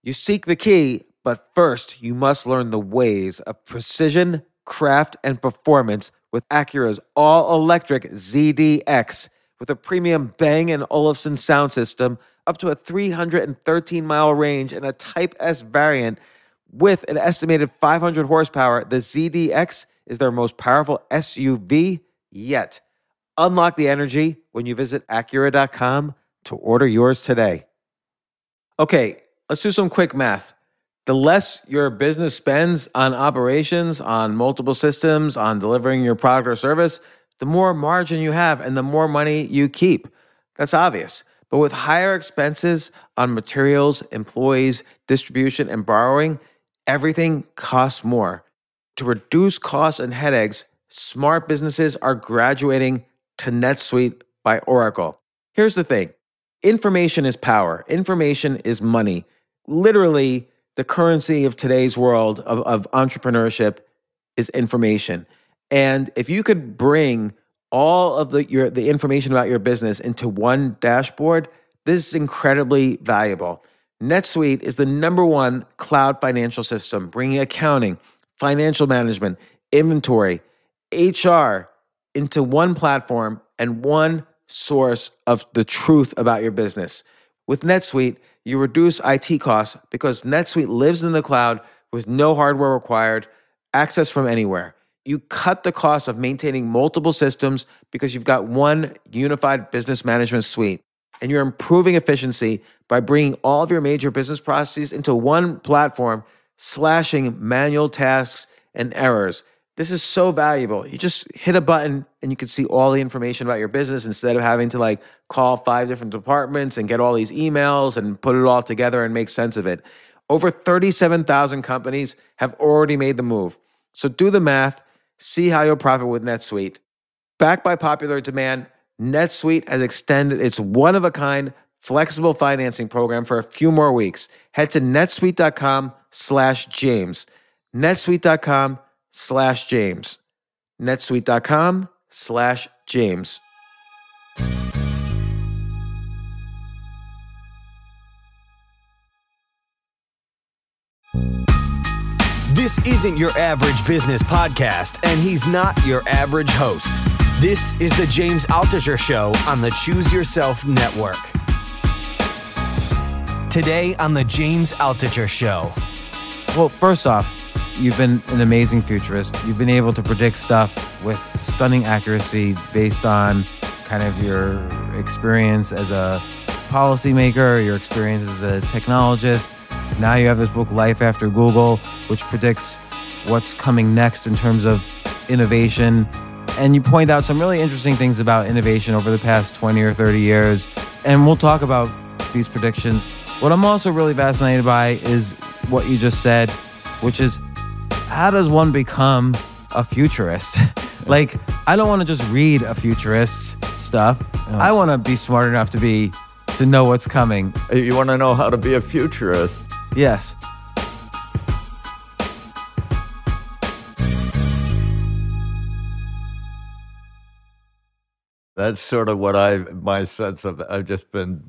You seek the key, but first you must learn the ways of precision, craft, and performance with Acura's all-electric ZDX. With a premium Bang & Olufsen sound system, up to a 313-mile range, and a Type S variant with an estimated 500 horsepower, the ZDX is their most powerful SUV yet. Unlock the energy when you visit Acura.com to order yours today. Okay, let's do some quick math. The less your business spends on operations, on multiple systems, on delivering your product or service, the more margin you have and the more money you keep. That's obvious. But with higher expenses on materials, employees, distribution, and borrowing, everything costs more. To reduce costs and headaches, smart businesses are graduating to NetSuite by Oracle. Here's the thing. Information is power. Information is money. Literally, the currency of today's world of entrepreneurship is information. And if you could bring all of the information about your business into one dashboard, this is incredibly valuable. NetSuite is the #1 cloud financial system, bringing accounting, financial management, inventory, HR into one platform and one source of the truth about your business. With NetSuite, you reduce IT costs because NetSuite lives in the cloud with no hardware required, access from anywhere. You cut the cost of maintaining multiple systems because you've got one unified business management suite. And you're improving efficiency by bringing all of your major business processes into one platform, slashing manual tasks and errors. This is so valuable. You just hit a button and you can see all the information about your business instead of having to call 5 different departments and get all these emails and put it all together and make sense of it. Over 37,000 companies have already made the move. So do the math, see how you'll profit with NetSuite. Backed by popular demand, NetSuite has extended its one-of-a-kind flexible financing program for a few more weeks. Head to netsuite.com/James. netsuite.com/James. netsuite.com/James. This isn't your average business podcast, and he's not your average host. This is the James Altucher Show on the Choose Yourself Network. Today on the James Altucher Show. Well, first off, you've been an amazing futurist. You've been able to predict stuff with stunning accuracy based on kind of your experience as a policymaker, your experience as a technologist. Now you have this book, Life After Google, which predicts what's coming next in terms of innovation. And you point out some really interesting things about innovation over the past 20 or 30 years. And we'll talk about these predictions. What I'm also really fascinated by is what you just said, which is, how does one become a futurist? I don't want to just read a futurist's stuff. I want to be smart enough to know what's coming. You want to know how to be a futurist? Yes. That's sort of what my sense of. I've just been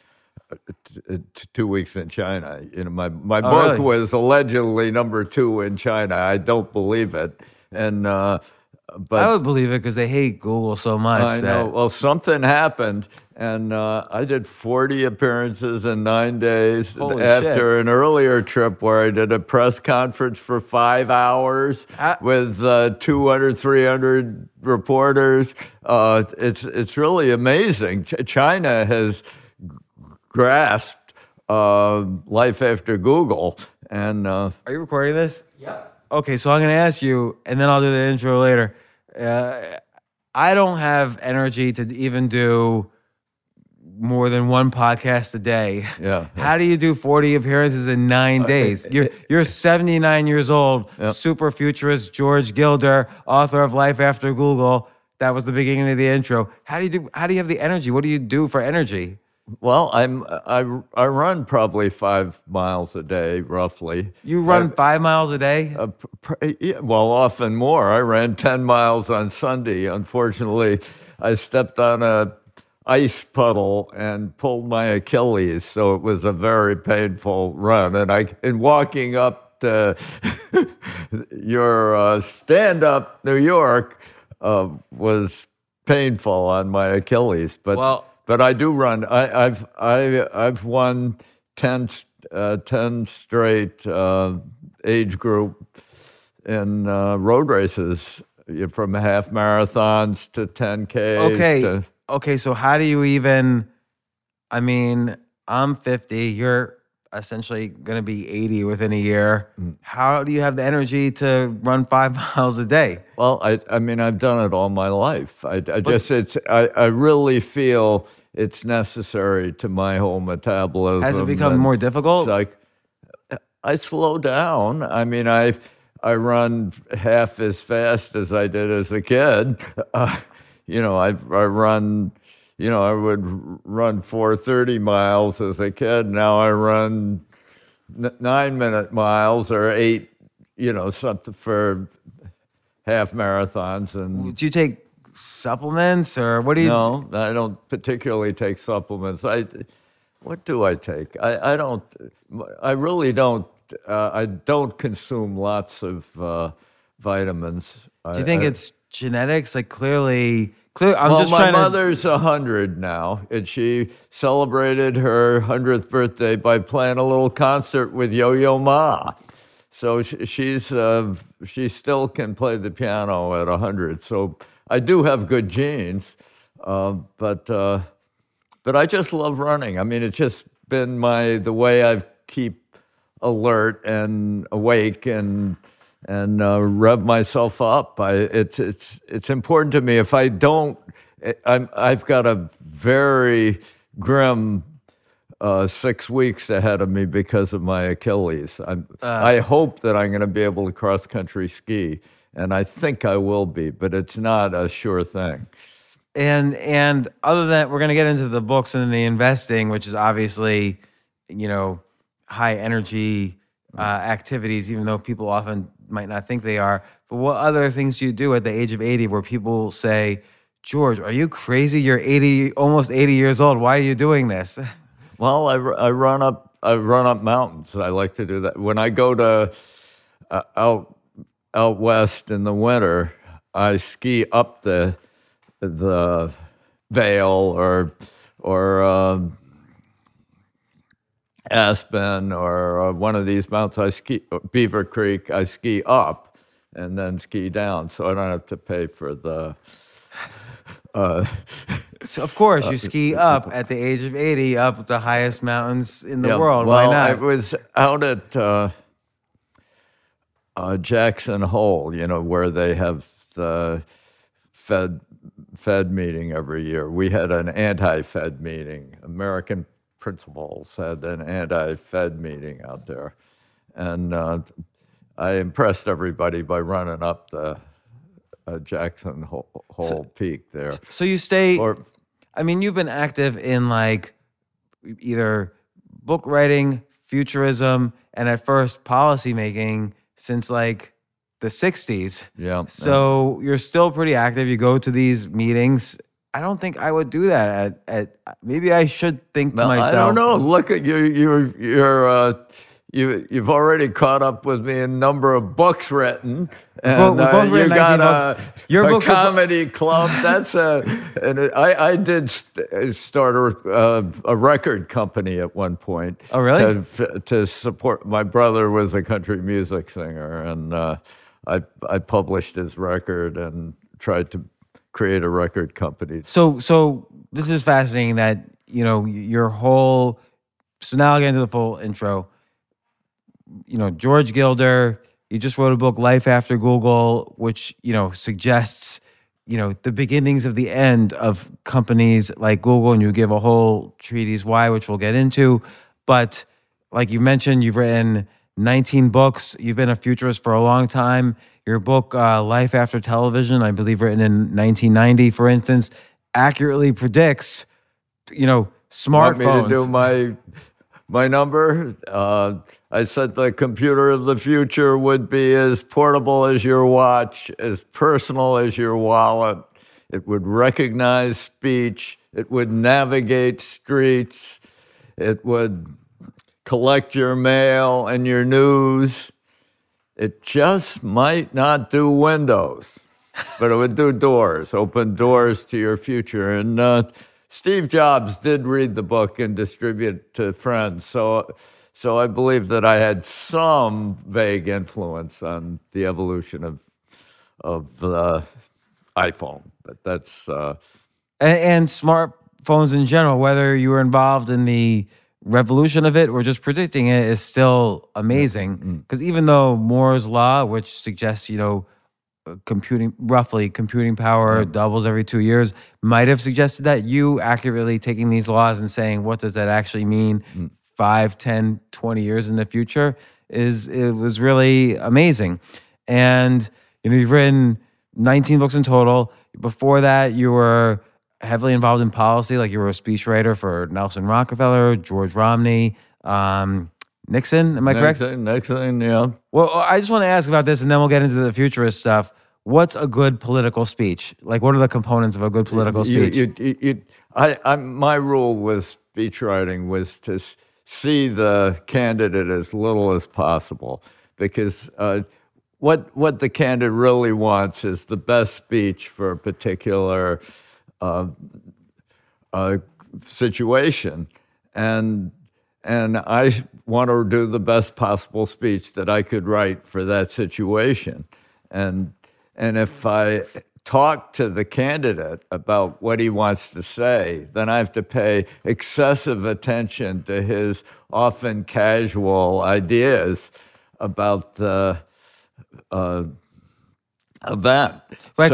2 weeks in China. My book really? was allegedly #2 in China. I don't believe it, but I would believe it because they hate Google so much. I know. Well, something happened, and I did 40 appearances in 9 days. Holy after shit. an earlier trip where I did a press conference for 5 hours with 200, 300 reporters. It's really amazing. China has grasped Life After Google, and Are you recording this? Yeah. Okay, so I'm going to ask you, and then I'll do the intro later. I don't have energy to even do more than one podcast a day. Yeah. How do you do 40 appearances in 9 days? You're 79 years old, super futurist George Gilder, author of Life After Google. That was the beginning of the intro. How do you have the energy? What do you do for energy? Well, I run probably 5 miles a day, roughly. You run 5 miles a day? Well, often more. I ran 10 miles on Sunday. Unfortunately, I stepped on a ice puddle and pulled my Achilles. So it was a very painful run. And walking up to your stand-up New York was painful on my Achilles. But I do run. I've won 10 straight age group in road races, from half marathons to 10Ks. Okay, so how do you even, I mean, I'm 50, you're essentially going to be 80 within a year. How do you have the energy to run 5 miles a day? Well, I mean, I've done it all my life. I really feel it's necessary to my whole metabolism. Has it become more difficult? It's like, I slow down. I mean, I run half as fast as I did as a kid. I run, I would run 4:30 miles as a kid. Now I run 9-minute miles or 8, something for half marathons. And do you take supplements or what do you? No, I don't particularly take supplements. What do I take? I don't. I really don't. I don't consume lots of vitamins. Do you think it's genetics? Like clearly. My mother's 100 now, and she celebrated her 100th birthday by playing a little concert with Yo-Yo Ma. So she still can play the piano at 100. So I do have good genes, but I just love running. I mean, it's just been the way I keep alert and awake and rev myself up. It's important to me. If I don't, I've got a very grim 6 weeks ahead of me because of my Achilles. I hope that I'm going to be able to cross country ski, and I think I will be, but it's not a sure thing. And other than that, we're going to get into the books and the investing, which is obviously, high energy activities, even though people often might not think they are. But what other things do you do at the age of 80 where people say, George, are you crazy? You're almost 80 years old. Why are you doing this? Well, I run up mountains. I like to do that. When I go to out west in the winter, I ski up the Vale or Aspen or one of these mountains. I ski Beaver Creek. I ski up and then ski down, so I don't have to pay for the. So of course you ski up at the age of 80, up the highest mountains in the world. Well, why not? I was out at Jackson Hole, where they have the Fed meeting every year. We had an anti-Fed meeting. American Principals had an anti-Fed meeting out there, and I impressed everybody by running up the Jackson Hole Peak there. So you stay. You've been active in either book writing, futurism, and at first policy making since the 60s. Yeah. So you're still pretty active. You go to these meetings. I don't think I would do that. Maybe I should think to myself. I don't know. Look at you. You've already caught up with me in a number of books written, and you got a comedy club. I did start a record company at one point. Oh, really? To support. My brother was a country music singer, and I published his record and tried to create a record company. So this is fascinating that, your whole, so now I'll get into the full intro. George Gilder, you just wrote a book, Life After Google, which, suggests, the beginnings of the end of companies like Google, and you give a whole treatise why, which we'll get into. But like you mentioned, you've written 19 books. You've been a futurist for a long time. Your book, Life After Television, I believe written in 1990, for instance, accurately predicts, smartphones. Want me to do my number? I said the computer of the future would be as portable as your watch, as personal as your wallet. It would recognize speech. It would navigate streets. It would collect your mail and your news. It just might not do windows, but it would do doors, open doors to your future. And Steve Jobs did read the book and distribute it to friends. So I believe that I had some vague influence on the evolution of the iPhone. But that's... And smartphones in general, whether you were involved in the revolution of it or just predicting it, is still amazing. Because even though Moore's law, which suggests, computing power doubles every 2 years, might have suggested that, you accurately taking these laws and saying, what does that actually mean 5, 10, 20 years in the future, it was really amazing. And you've written 19 books in total. Before that, you were heavily involved in policy, like you were a speechwriter for Nelson Rockefeller, George Romney, Nixon. Am I correct? Nixon, yeah. Well, I just want to ask about this, and then we'll get into the futurist stuff. What's a good political speech? Like, what are the components of a good political speech? My rule with speechwriting was to see the candidate as little as possible, because what the candidate really wants is the best speech for a particular situation, and I want to do the best possible speech that I could write for that situation, and if I talk to the candidate about what he wants to say, then I have to pay excessive attention to his often casual ideas about the event. Right,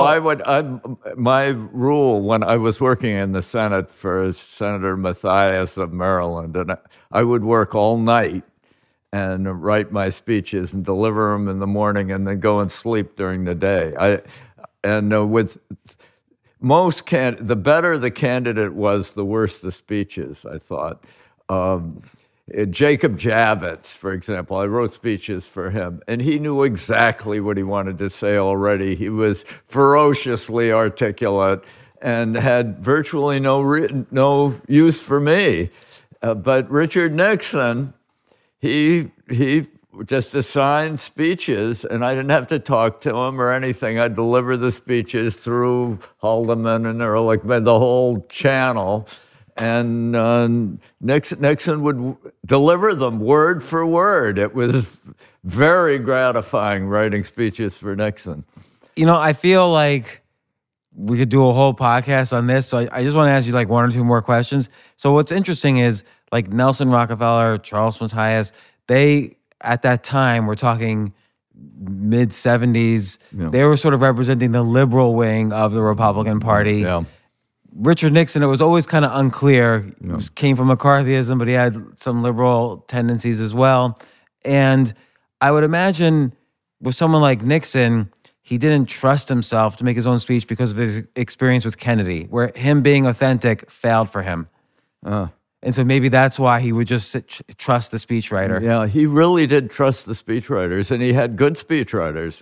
my rule when I was working in the Senate for Senator Mathias of Maryland, and I would work all night and write my speeches and deliver them in the morning and then go and sleep during the day. With most the better the candidate was, the worse the speeches, I thought. Jacob Javits, for example, I wrote speeches for him, and he knew exactly what he wanted to say already. He was ferociously articulate and had virtually no use for me. But Richard Nixon, he just assigned speeches, and I didn't have to talk to him or anything. I'd deliver the speeches through Haldeman and Ehrlichman, the whole channel. And Nixon would deliver them word for word. It was very gratifying writing speeches for Nixon. I feel like we could do a whole podcast on this, so I just want to ask you like one or two more questions. So what's interesting is, like, Nelson Rockefeller, Charles Matthias, they, at that time, we're talking mid-'70s, they were sort of representing the liberal wing of the Republican Party. Yeah. Richard Nixon, it was always kind of unclear. He came from McCarthyism, but he had some liberal tendencies as well. And I would imagine with someone like Nixon, he didn't trust himself to make his own speech because of his experience with Kennedy, where him being authentic failed for him. And so maybe that's why he would just trust the speechwriter. Yeah, he really did trust the speechwriters, and he had good speechwriters.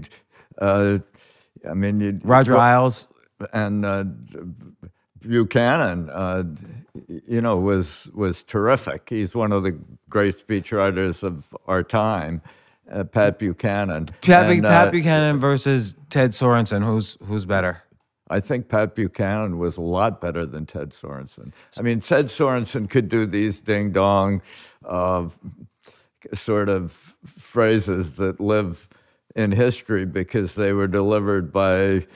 Roger Ailes and Buchanan, was terrific. He's one of the great speechwriters of our time. Pat Buchanan. Pat Buchanan versus Ted Sorensen. Who's better? I think Pat Buchanan was a lot better than Ted Sorensen. Ted Sorensen could do these ding-dong sort of phrases that live in history because they were delivered by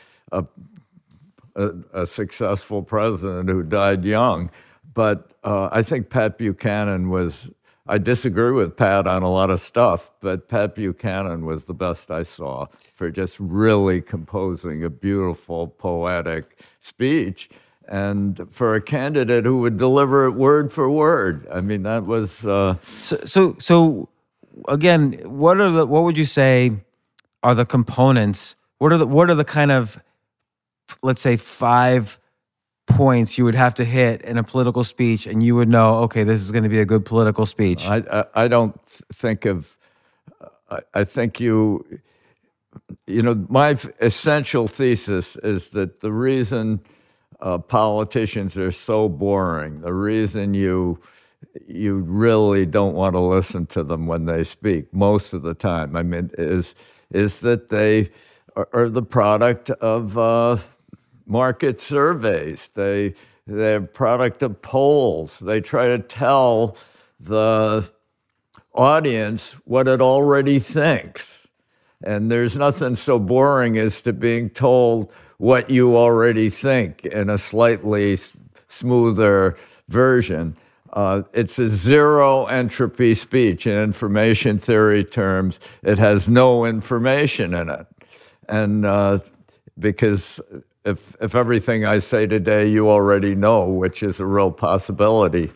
a successful president who died young. But I think Pat Buchanan I disagree with Pat on a lot of stuff, but Pat Buchanan was the best I saw for just really composing a beautiful, poetic speech, and for a candidate who would deliver it word for word. That was... So again, what would you say are the components? What are the kind of, let's say, 5 points you would have to hit in a political speech, and you would know, okay, this is going to be a good political speech? I don't think of. I think my essential thesis is that the reason politicians are so boring. The reason you really don't want to listen to them when they speak most of the time, I mean, is that they are the product of market surveys. They're product of polls. They try to tell the audience what it already thinks. And there's nothing so boring as to being told what you already think in a slightly smoother version. It's a zero entropy speech. In information theory terms, it has no information in it. And because if everything I say today you already know, which is a real possibility,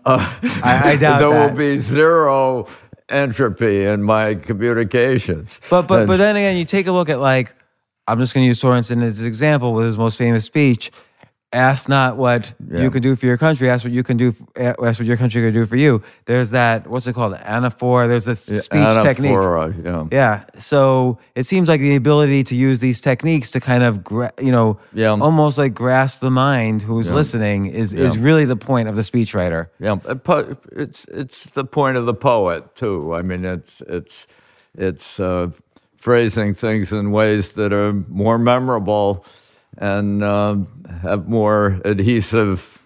I doubt there that. will be zero entropy in my communications. But then again, you take a look at, like, I'm just going to use Sorensen as an example with his most famous speech. Ask not what you can do for your country. Ask what you can do. Ask what your country can do for you. There's that. What's it called? Anaphora. There's this speech Anaphora, technique. Yeah. So it seems like the ability to use these techniques to kind of, almost like grasp the mind who's listening is really the point of the speechwriter. Yeah, it's the point of the poet too. I mean, it's phrasing things in ways that are more memorable and have more adhesive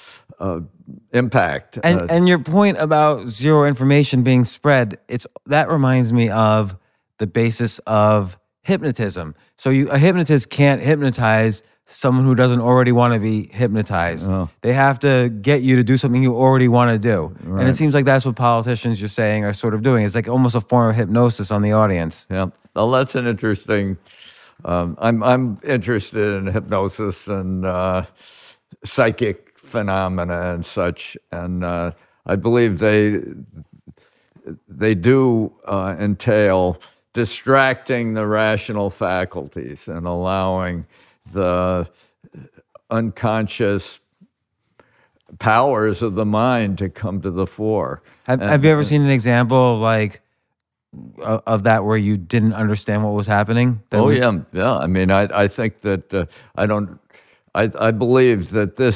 impact. And your point about zero information being spread, that reminds me of the basis of hypnotism. So a hypnotist can't hypnotize someone who doesn't already want to be hypnotized. Oh. They have to get you to do something you already want to do. Right. And it seems like that's what politicians, you're saying, are sort of doing. It's like almost a form of hypnosis on the audience. Yeah, well, that's an interesting... I'm interested in hypnosis and psychic phenomena and such, and I believe they do entail distracting the rational faculties and allowing the unconscious powers of the mind to come to the fore. Have you ever seen an example of that where you didn't understand what was happening? Yeah. I mean, I think that I believe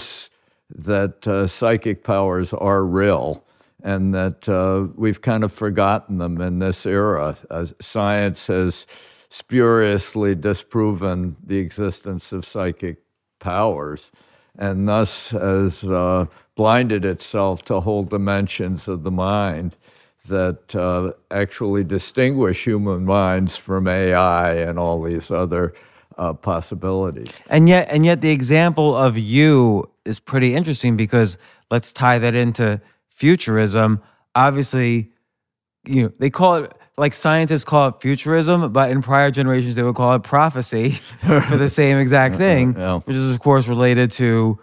that psychic powers are real, and that we've kind of forgotten them in this era. Science has spuriously disproven the existence of psychic powers, and thus has blinded itself to whole dimensions of the mind that actually distinguish human minds from AI and all these other possibilities. And yet the example of you is pretty interesting, because let's tie that into futurism. Obviously, they call it, like scientists call it futurism, but in prior generations they would call it prophecy for the same exact thing, which is of course related to,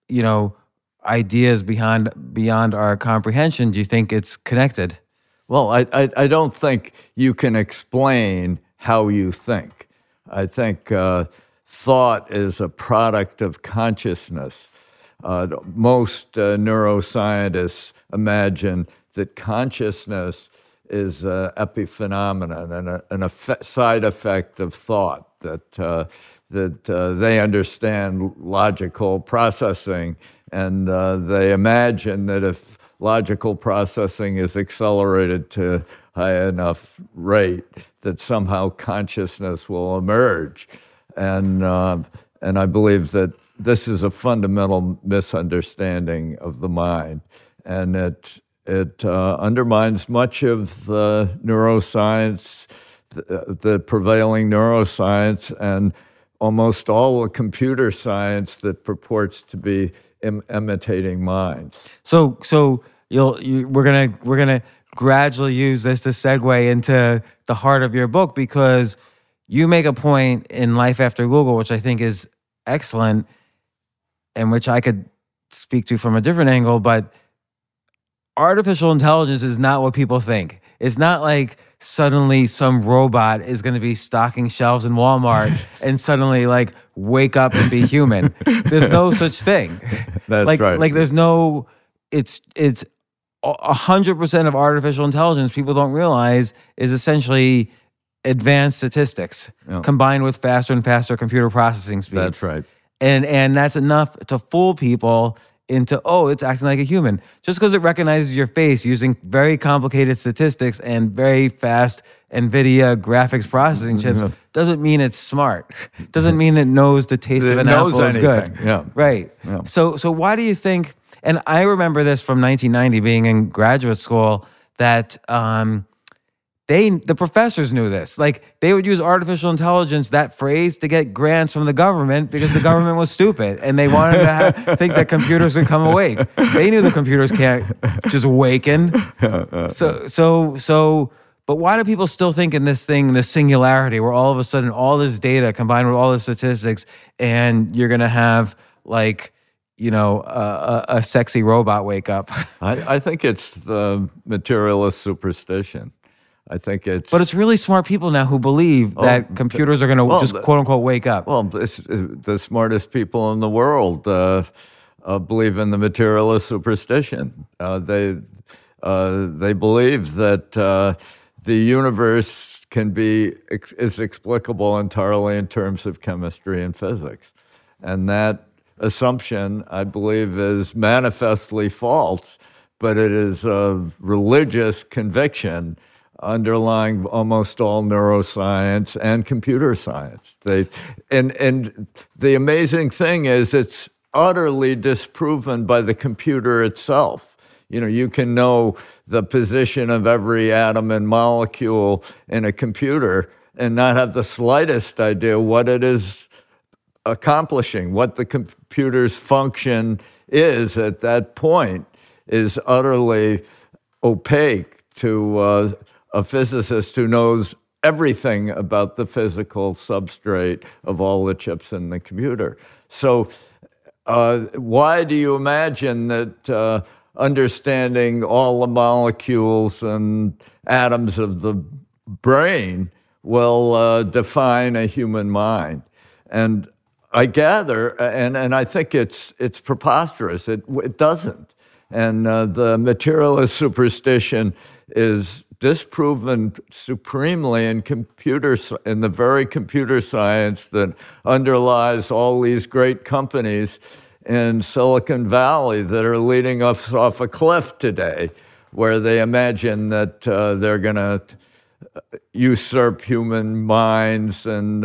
ideas beyond our comprehension. Do you think it's connected? Well, I don't think you can explain how you think. I think thought is a product of consciousness. Most neuroscientists imagine that consciousness is an epiphenomenon and a side effect of thought, that they understand logical processing, and they imagine that if logical processing is accelerated to high enough rate, that somehow consciousness will emerge. And I believe that this is a fundamental misunderstanding of the mind, and it undermines much of the neuroscience, the prevailing neuroscience, and almost all the computer science that purports to be imitating minds. So we're gonna gradually use this to segue into the heart of your book, because you make a point in Life After Google, which I think is excellent, and which I could speak to from a different angle. But artificial intelligence is not what people think. It's not like suddenly some robot is going to be stocking shelves in Walmart and suddenly wake up and be human. There's no such thing. That's right. There's no. It's 100% of artificial intelligence, people don't realize, is essentially advanced statistics combined with faster and faster computer processing speeds. That's right. And that's enough to fool people into, oh, it's acting like a human. Just because it recognizes your face using very complicated statistics and very fast NVIDIA graphics processing chips doesn't mean it's smart. Doesn't mean it knows the taste of an apple is good. Yeah. Right. Yeah. So why do you think, and I remember this from 1990 being in graduate school, that the professors knew this. Like, they would use artificial intelligence, that phrase, to get grants from the government because the government was stupid and they wanted to think that computers would come awake. They knew the computers can't just awaken. But why do people still think in this thing, this singularity, where all of a sudden all this data combined with all the statistics, and you're going to have like, a sexy robot wake up? I think it's the materialist superstition. I think it's... But it's really smart people now who believe that computers are going to just quote unquote wake up. Well, the smartest people in the world believe in the materialist superstition. They believe that the universe is explicable entirely in terms of chemistry and physics. And that assumption, I believe, is manifestly false, but it is a religious conviction underlying almost all neuroscience and computer science. And the amazing thing is it's utterly disproven by the computer itself. You can know the position of every atom and molecule in a computer and not have the slightest idea what it is accomplishing. What the computer's function is at that point is utterly opaque to a physicist who knows everything about the physical substrate of all the chips in the computer. So why do you imagine that understanding all the molecules and atoms of the brain will define a human mind? And I gather, and I think it's preposterous. It doesn't. And the materialist superstition is disproven supremely in the very computer science that underlies all these great companies in Silicon Valley that are leading us off a cliff today, where they imagine that they're going to usurp human minds and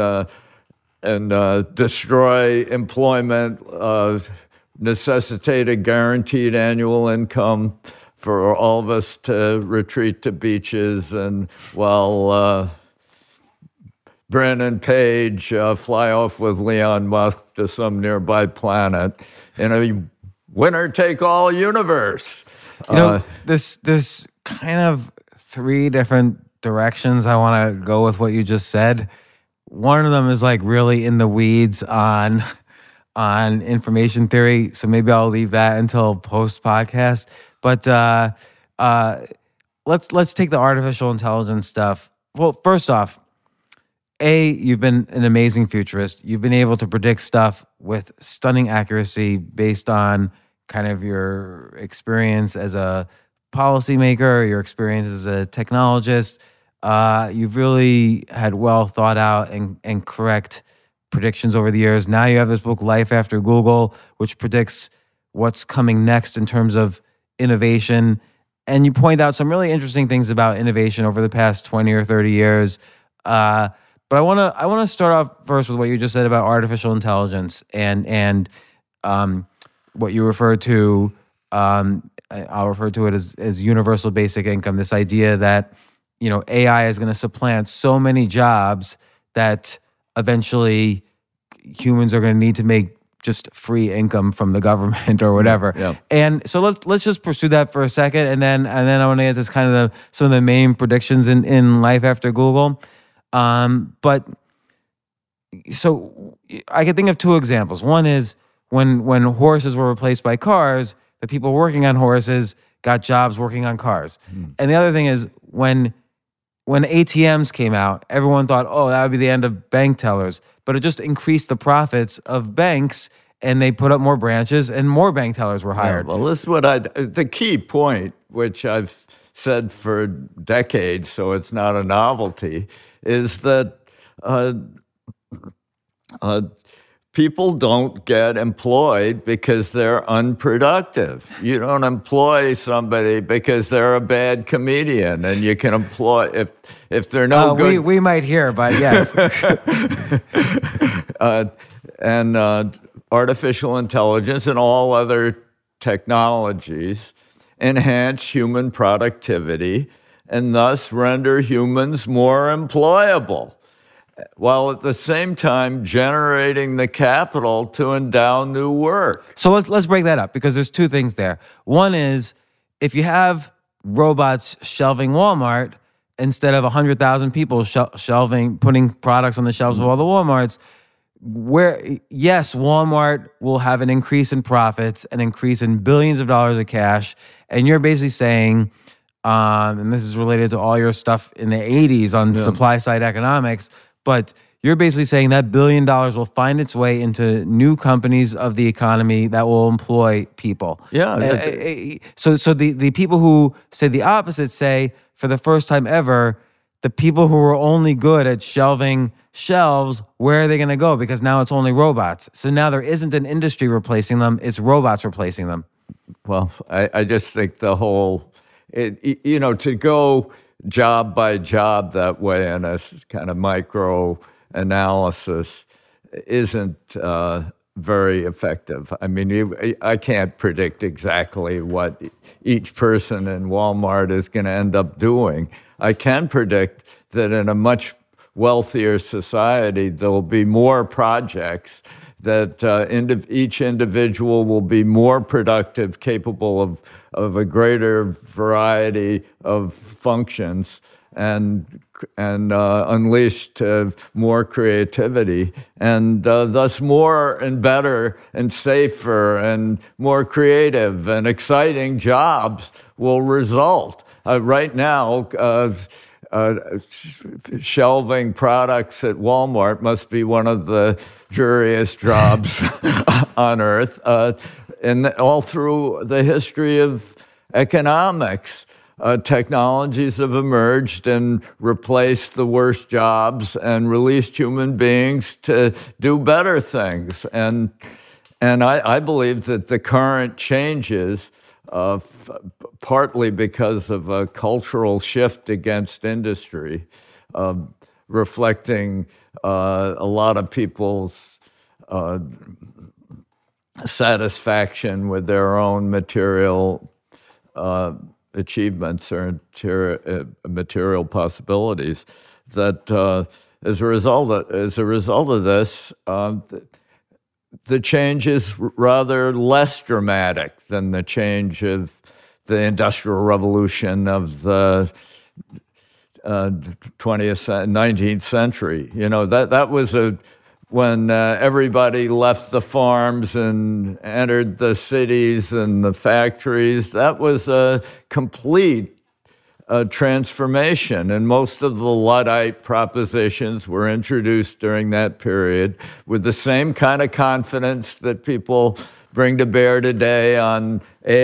destroy employment, necessitate a guaranteed annual income for all of us to retreat to beaches, and while Bren and Paige fly off with Elon Musk to some nearby planet in a winner-take-all universe. There's kind of three different directions I want to go with what you just said. One of them is like really in the weeds on information theory, so maybe I'll leave that until post-podcast. But let's take the artificial intelligence stuff. Well, first off, you've been an amazing futurist. You've been able to predict stuff with stunning accuracy based on kind of your experience as a policymaker, your experience as a technologist. You've really had well thought out and correct predictions over the years. Now you have this book, Life After Google, which predicts what's coming next in terms of innovation. And you point out some really interesting things about innovation over the past 20 or 30 years. But I want to start off first with what you just said about artificial intelligence and what you referred to. I'll refer to it as universal basic income. This idea that AI is going to supplant so many jobs that eventually humans are going to need to make just free income from the government or whatever. Yeah. And so let's just pursue that for a second, and then I want to get to kind of some of the main predictions in Life After Google. But so I can think of two examples. One is when horses were replaced by cars, the people working on horses got jobs working on cars. And the other thing is when ATMs came out, everyone thought, oh, that would be the end of bank tellers. But it just increased the profits of banks, and they put up more branches, and more bank tellers were hired. Yeah, well, this is the key point, which I've said for decades, so it's not a people don't get employed because they're unproductive. You don't employ somebody because they're a bad comedian, and you can employ if they're no good. We might hear, but yes. And artificial intelligence and all other technologies enhance human productivity and thus render humans more employable, while at the same time generating the capital to endow new work. So let's break that up, because there's two things there. One is, if you have robots shelving Walmart instead of 100,000 people putting products on the shelves of all the Walmarts, yes, Walmart will have an increase in profits, an increase in billions of dollars of cash, and you're basically saying, and this is related to all your stuff in the 80s on supply side economics, but you're basically saying that $1 billion will find its way into new companies of the economy that will employ people. Yeah. So the people who say the opposite say, for the first time ever, the people who were only good at shelving shelves, where are they going to go? Because now it's only robots. So now there isn't an industry replacing them, it's robots replacing them. Well, I just think the whole, to go job by job that way in a kind of micro analysis isn't very effective. I mean, I can't predict exactly what each person in Walmart is going to end up doing. I can predict that in a much wealthier society, there will be more projects, that each individual will be more productive, capable of a greater variety of functions, and unleashed to more creativity, and thus more and better and safer and more creative and exciting jobs will result. Right now, shelving products at Walmart must be one of the dreariest jobs on earth, and all through the history of economics. Technologies have emerged and replaced the worst jobs and released human beings to do better things. And I believe that the current changes, partly because of a cultural shift against industry, reflecting a lot of people's satisfaction with their own material achievements or material possibilities, that as a result of this, the change is rather less dramatic than the change of the Industrial Revolution of the 19th century. That was when everybody left the farms and entered the cities and the factories. That was a complete transformation, and most of the Luddite propositions were introduced during that period with the same kind of confidence that people bring to bear today on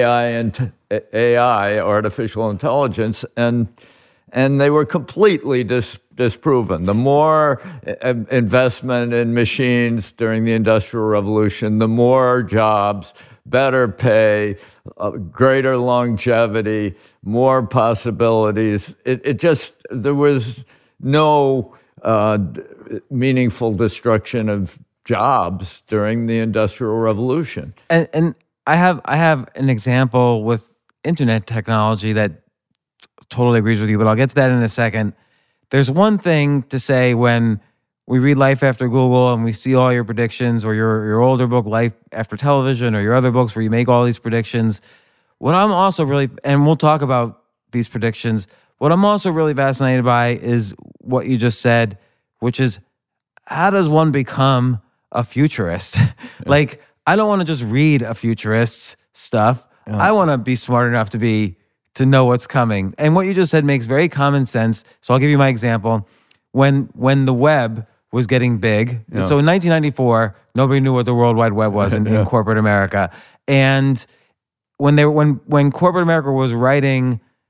AI, artificial intelligence, and they were completely disproven. The more investment in machines during the Industrial Revolution, the more jobs, better pay, greater longevity, more possibilities. There was no meaningful destruction of jobs during the Industrial Revolution. And I have an example with internet technology that totally agrees with you, but I'll get to that in a second. There's one thing to say when we read Life After Google and we see all your predictions, or your older book, Life After Television, or your other books where you make all these predictions. What I'm also really, and we'll talk about these predictions, what I'm also really fascinated by is what you just said, which is, how does one become a futurist? Like, I don't want to just read a futurist's stuff. I want to be smart enough to know what's coming. And what you just said makes very common sense. So I'll give you my example. When the web was getting big, so in 1994, nobody knew what the World Wide Web was in corporate America. And when corporate America was writing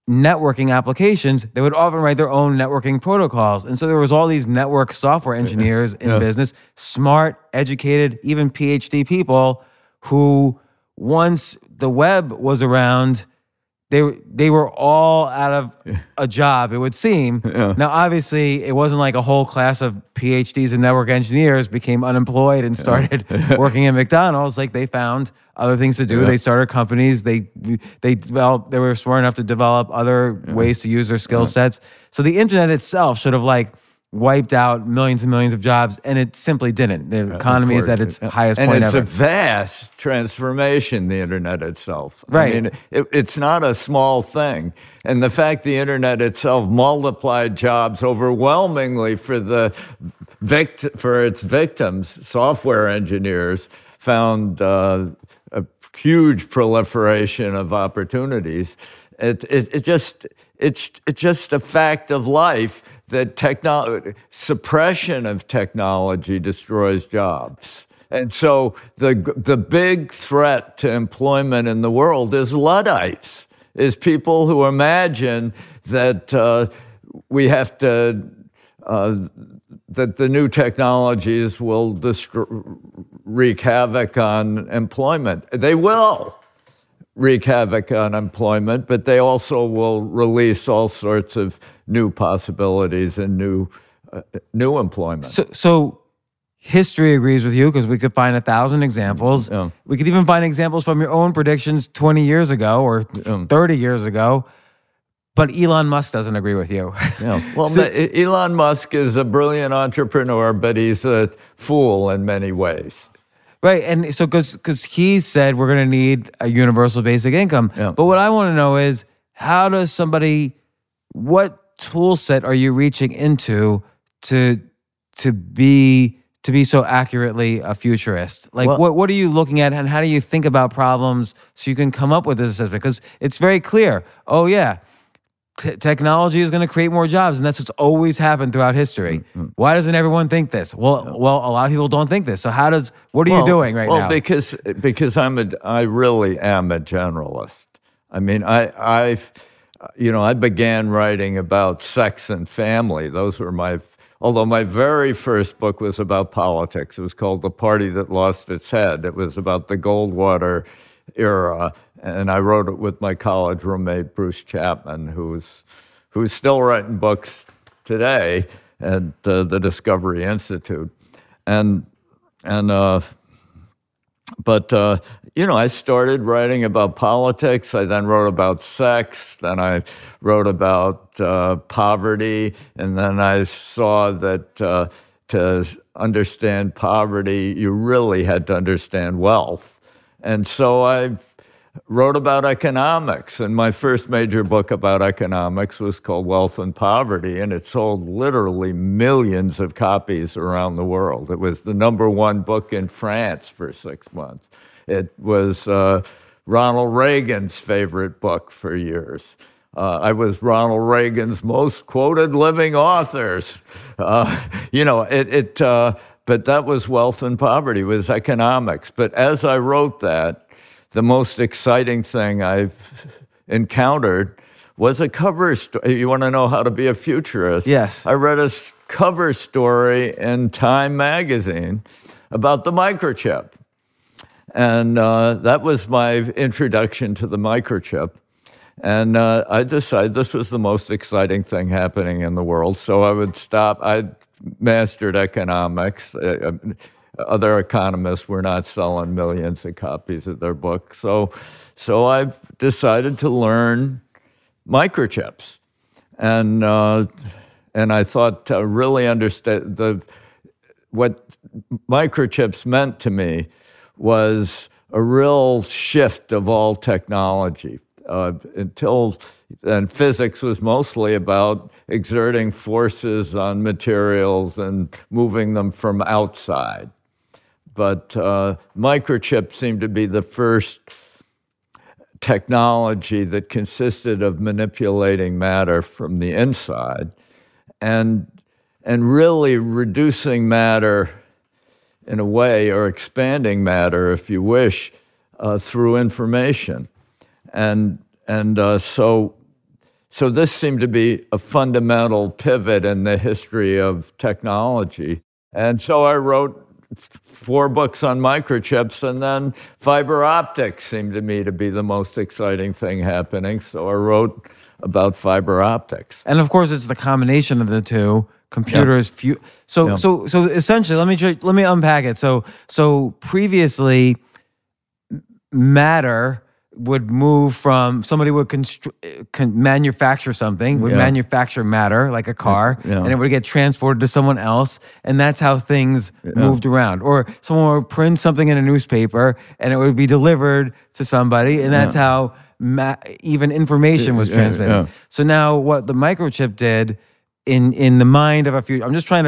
networking applications, they would often write their own networking protocols. And so there was all these network software engineers in business, smart, educated, even PhD people who, once the web was around, they were all out of a job, it would seem. Yeah. Now, obviously, it wasn't like a whole class of PhDs and network engineers became unemployed and started working at McDonald's. Like, they found other things to do. Yeah. They started companies. They were smart enough to develop other ways to use their skill sets. So the internet itself should have wiped out millions and millions of jobs, and it simply didn't. The economy is at its highest point ever. And it's a vast transformation, the internet itself. Right. I mean, it's not a small thing. And the fact the internet itself multiplied jobs overwhelmingly for its victims, software engineers, found a huge proliferation of opportunities. It's just a fact of life that suppression of technology destroys jobs. And so the big threat to employment in the world is Luddites, is people who imagine that we have to, that the new technologies will wreak havoc on employment. They will wreak havoc on employment, but they also will release all sorts of new possibilities and new employment. So history agrees with you, because we could find 1,000 examples. Yeah. We could even find examples from your own predictions 20 years ago or 30 years ago. But Elon Musk doesn't agree with you. Yeah. Well, Elon Musk is a brilliant entrepreneur, but he's a fool in many ways. Right, and so because he said we're going to need a universal basic income. Yeah. But what I want to know is, what tool set are you reaching into to be so accurately a futurist? Like, what are you looking at, and how do you think about problems so you can come up with this assessment? Because it's very clear. Oh yeah, technology is going to create more jobs, and that's what's always happened throughout history. Mm-hmm. Why doesn't everyone think this? Well, a lot of people don't think this. So what are you doing right now? Well, because I really am a generalist. I mean, I began writing about sex and family. Those were although my very first book was about politics. It was called The Party That Lost Its Head. It was about the Goldwater era. And I wrote it with my college roommate, Bruce Chapman, who's still writing books today at the Discovery Institute. I started writing about politics. I then wrote about sex. Then I wrote about poverty. And then I saw that to understand poverty, you really had to understand wealth. And so I wrote about economics, and my first major book about economics was called Wealth and Poverty, and it sold literally millions of copies around the world. It was the #1 book in France for 6 months. It was Ronald Reagan's favorite book for years. I was Ronald Reagan's most quoted living authors. But that was Wealth and Poverty, was economics. But as I wrote that, the most exciting thing I've encountered was a cover story. You want to know how to be a futurist? Yes. I read a cover story in Time magazine about the microchip. And that was my introduction to the microchip. And I decided this was the most exciting thing happening in the world. So I would stop. I mastered economics. Other economists were not selling millions of copies of their books. So I decided to learn microchips. And I thought to really understand what microchips meant to me was a real shift of all technology. Until then, physics was mostly about exerting forces on materials and moving them from outside. But microchips seemed to be the first technology that consisted of manipulating matter from the inside and really reducing matter in a way, or expanding matter, if you wish, through information. So So this seemed to be a fundamental pivot in the history of technology. And so I wrote 4 books on microchips, and then fiber optics seemed to me to be the most exciting thing happening. So I wrote about fiber optics. And of course, it's the combination of the two computers. So essentially, let me unpack it. So previously, matter would move from somebody would manufacture something, would manufacture matter like a car, and it would get transported to someone else, and that's how things moved around. Or someone would print something in a newspaper, and it would be delivered to somebody, and that's how even information was transmitted. So now what the microchip did in the mind of a future, I'm just trying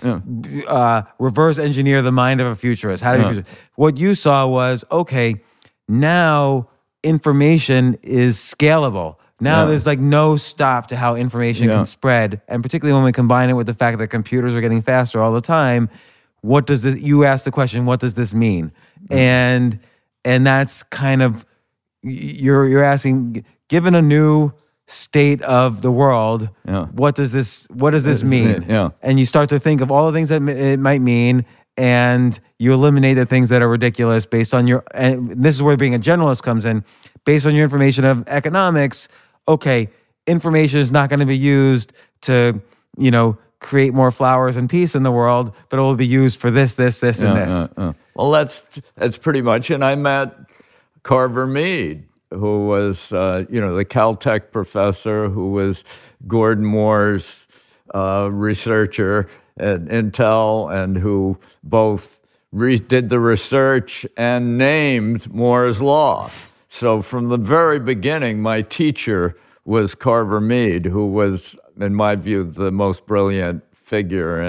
to reverse engineer the mind of a futurist. What you saw was, okay, now information is scalable. Now there's like no stop to how information can spread. And particularly when we combine it with the fact that computers are getting faster all the time, you ask the question, what does this mean? And that's kind of, you're asking, given a new state of the world, what does this mean? And you start to think of all the things that it might mean, and you eliminate the things that are ridiculous based on and this is where being a generalist comes in, based on your information of economics. Okay, information is not going to be used to, create more flowers and peace in the world, but it will be used for this, and this. Well, that's pretty much, and I met Carver Mead, who was, the Caltech professor, who was Gordon Moore's researcher at Intel, and who both did the research and named Moore's Law. So from the very beginning, my teacher was Carver Mead, who was, in my view, the most brilliant figure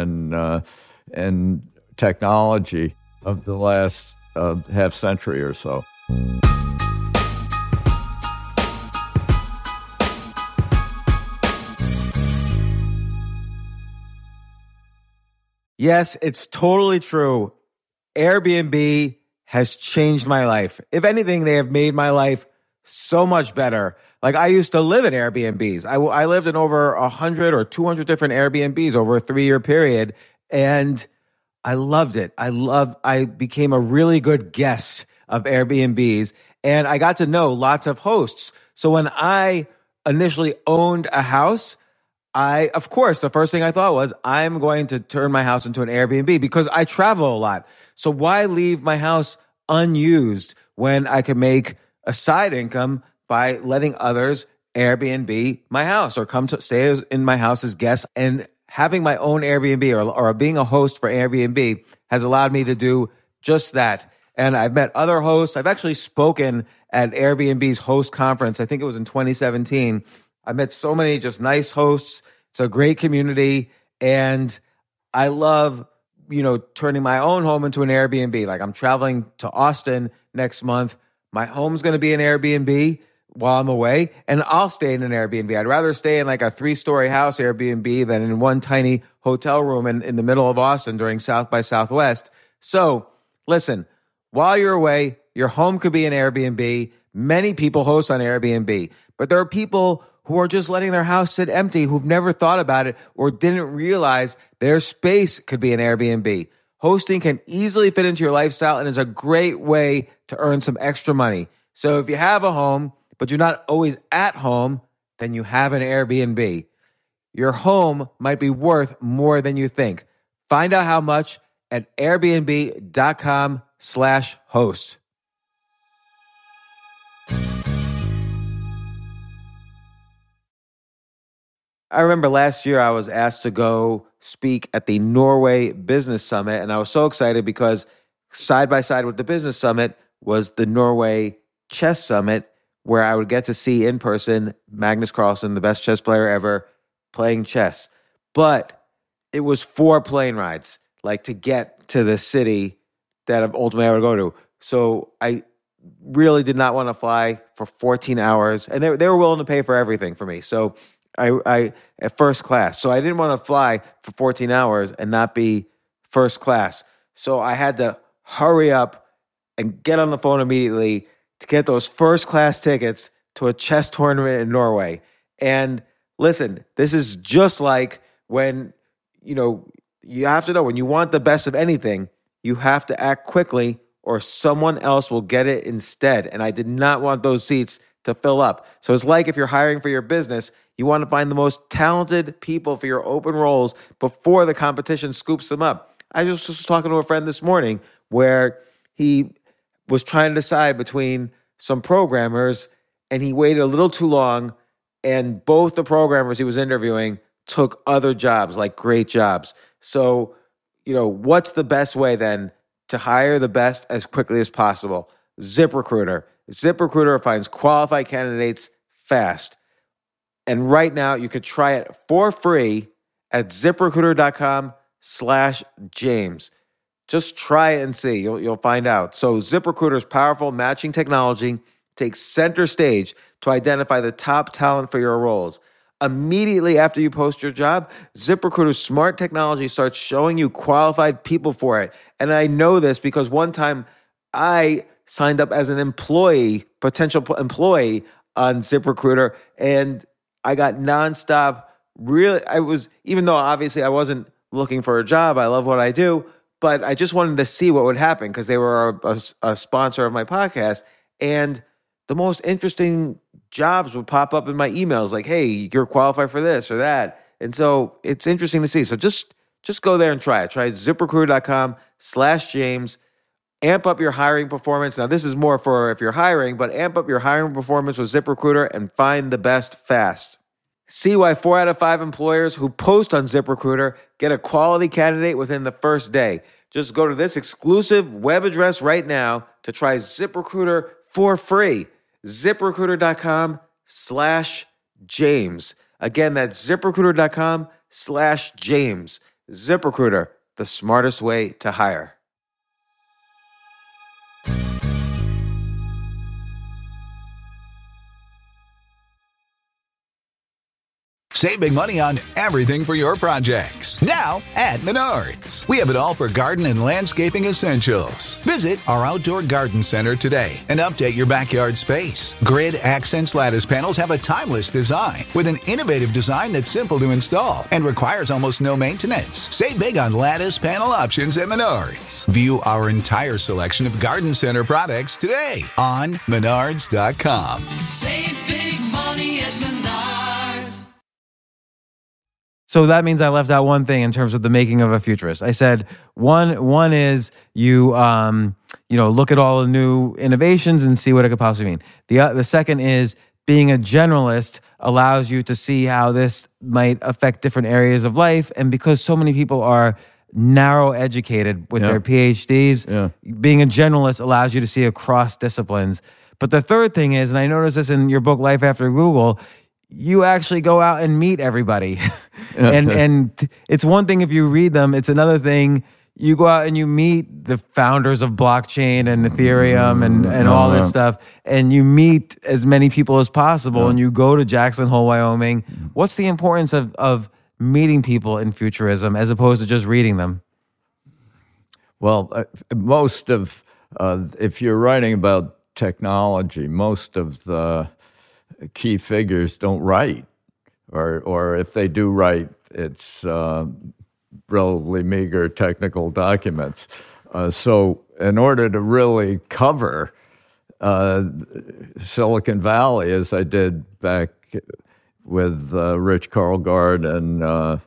in technology of the last half century or so. Yes, it's totally true. Airbnb has changed my life. If anything, they have made my life so much better. Like, I used to live in Airbnbs. I lived in over 100 or 200 different Airbnbs over a 3-year period, and I loved it. I became a really good guest of Airbnbs, and I got to know lots of hosts. So when I initially owned a house, of course, the first thing I thought was, I'm going to turn my house into an Airbnb because I travel a lot. So why leave my house unused when I can make a side income by letting others Airbnb my house or come to stay in my house as guests? And having my own Airbnb or being a host for Airbnb has allowed me to do just that. And I've met other hosts. I've actually spoken at Airbnb's host conference. I think it was in 2017. I met so many just nice hosts. It's a great community. And I love, turning my own home into an Airbnb. Like, I'm traveling to Austin next month. My home's going to be an Airbnb while I'm away, and I'll stay in an Airbnb. I'd rather stay in like a 3-story house Airbnb than in one tiny hotel room in the middle of Austin during South by Southwest. So listen, while you're away, your home could be an Airbnb. Many people host on Airbnb, but there are people who are just letting their house sit empty, who've never thought about it or didn't realize their space could be an Airbnb. Hosting can easily fit into your lifestyle and is a great way to earn some extra money. So if you have a home, but you're not always at home, then you have an Airbnb. Your home might be worth more than you think. Find out how much at airbnb.com/host. I remember last year I was asked to go speak at the Norway Business Summit, and I was so excited because side by side with the Business Summit was the Norway Chess Summit, where I would get to see in person Magnus Carlsen, the best chess player ever, playing chess. But it was 4 plane rides, like, to get to the city that ultimately I would go to. So I really did not want to fly for 14 hours, and they were willing to pay for everything for me. So I at first class. So I didn't want to fly for 14 hours and not be first class. So I had to hurry up and get on the phone immediately to get those first class tickets to a chess tournament in Norway. And listen, this is just like when, you have to know when you want the best of anything, you have to act quickly or someone else will get it instead. And I did not want those seats to fill up. So it's like if you're hiring for your business, you want to find the most talented people for your open roles before the competition scoops them up. I just was talking to a friend this morning where he was trying to decide between some programmers and he waited a little too long, and both the programmers he was interviewing took other jobs, like great jobs. So, what's the best way then to hire the best as quickly as possible? ZipRecruiter. ZipRecruiter finds qualified candidates fast. And right now you could try it for free at ZipRecruiter.com/James. Just try it and see. You'll find out. So ZipRecruiter's powerful matching technology takes center stage to identify the top talent for your roles. Immediately after you post your job, ZipRecruiter's smart technology starts showing you qualified people for it. And I know this because one time I signed up as an potential employee on ZipRecruiter, and I got nonstop. Even though obviously I wasn't looking for a job, I love what I do, but I just wanted to see what would happen because they were a sponsor of my podcast. And the most interesting jobs would pop up in my emails like, hey, you're qualified for this or that. And so it's interesting to see. So just go there and try it. Try ZipRecruiter.com/James. Amp up your hiring performance. Now, this is more for if you're hiring, but amp up your hiring performance with ZipRecruiter and find the best fast. See why 4 out of 5 employers who post on ZipRecruiter get a quality candidate within the first day. Just go to this exclusive web address right now to try ZipRecruiter for free. ZipRecruiter.com/James. Again, that's ZipRecruiter.com/James. ZipRecruiter, the smartest way to hire. Save big money on everything for your projects. Now at Menards. We have it all for garden and landscaping essentials. Visit our outdoor garden center today and update your backyard space. Grid Accents lattice panels have a timeless design with an innovative design that's simple to install and requires almost no maintenance. Save big on lattice panel options at Menards. View our entire selection of garden center products today on Menards.com. Save big money at Menards. So that means I left out one thing in terms of the making of a futurist. I said one is you look at all the new innovations and see what it could possibly mean. The second is being a generalist allows you to see how this might affect different areas of life. And because so many people are narrow educated with their PhDs, being a generalist allows you to see across disciplines. But the third thing is, and I noticed this in your book, Life After Google, you actually go out and meet everybody. and it's one thing if you read them, it's another thing you go out and you meet the founders of blockchain and Ethereum and all this stuff, and you meet as many people as possible, and you go to Jackson Hole, Wyoming. What's the importance of meeting people in futurism as opposed to just reading them? Well, if you're writing about technology, most of the key figures don't write, or if they do write, it's relatively meager technical documents. So in order to really cover Silicon Valley, as I did back with Rich Karlgaard and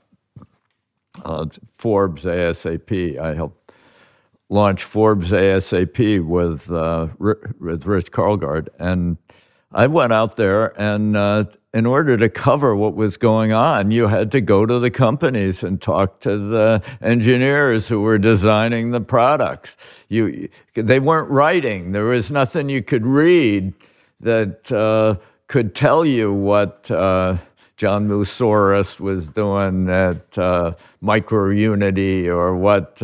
Forbes ASAP, I helped launch Forbes ASAP with Rich Karlgaard, and I went out there, and in order to cover what was going on, you had to go to the companies and talk to the engineers who were designing the products. They weren't writing. There was nothing you could read that could tell you what John Musoris was doing at MicroUnity or what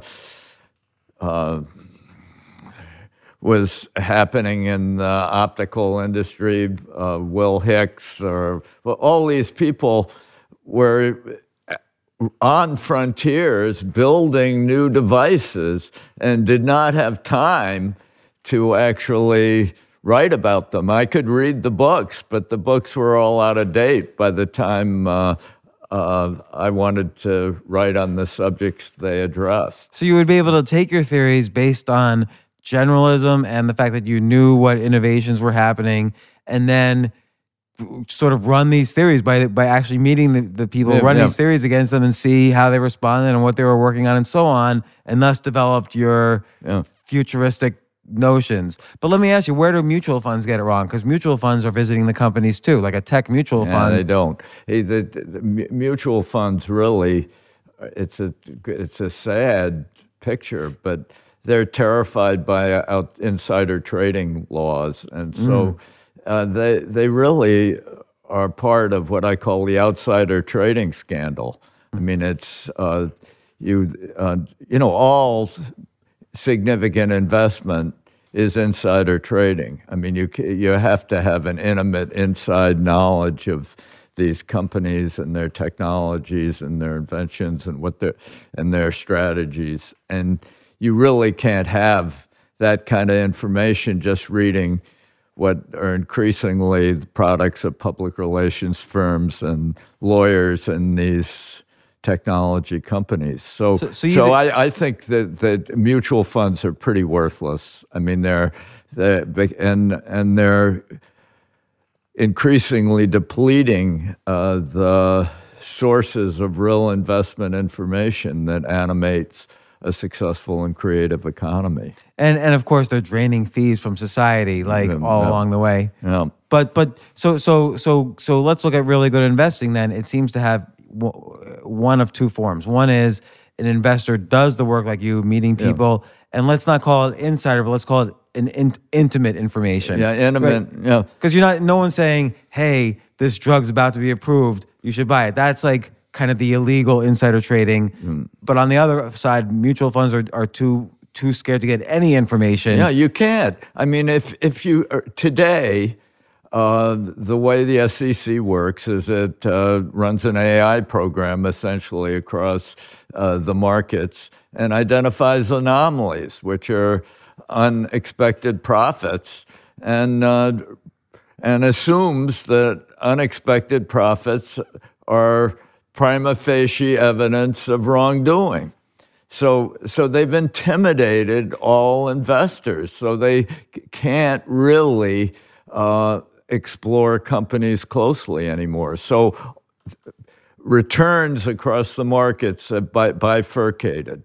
was happening in the optical industry, Will Hicks, all these people were on frontiers building new devices and did not have time to actually write about them. I could read the books, but the books were all out of date by the time I wanted to write on the subjects they addressed. So you would be able to take your theories based on generalism and the fact that you knew what innovations were happening, and then sort of run these theories by actually meeting the people, run these theories against them and see how they responded and what they were working on and so on, and thus developed your futuristic notions. But let me ask you, where do mutual funds get it wrong? Because mutual funds are visiting the companies too, like a tech mutual fund. They don't. The mutual funds really, it's a sad picture, but they're terrified by insider trading laws, and so they really are part of what I call the outsider trading scandal. I mean, it's all significant investment is insider trading. I mean, you have to have an intimate inside knowledge of these companies and their technologies and their inventions and their strategies, and you really can't have that kind of information just reading what are increasingly the products of public relations firms and lawyers and these technology companies. So I think that mutual funds are pretty worthless. I mean, they're increasingly depleting the sources of real investment information that animates a successful and creative economy. And of course they're draining fees from society along the way. Yeah. But so let's look at really good investing then. It seems to have one of two forms. One is an investor does the work like you, meeting people, and let's not call it insider, but let's call it an intimate information. Yeah, intimate, right? Yeah. Because no one's saying, hey, this drug's about to be approved, you should buy it. That's like kind of the illegal insider trading. But on the other side, mutual funds are too scared to get any information. Yeah, you can't. I mean, if you today, the way the SEC works is it runs an AI program essentially across the markets and identifies anomalies, which are unexpected profits, and assumes that unexpected profits are prima facie evidence of wrongdoing. So they've intimidated all investors. So they can't really explore companies closely anymore. So returns across the markets have bifurcated.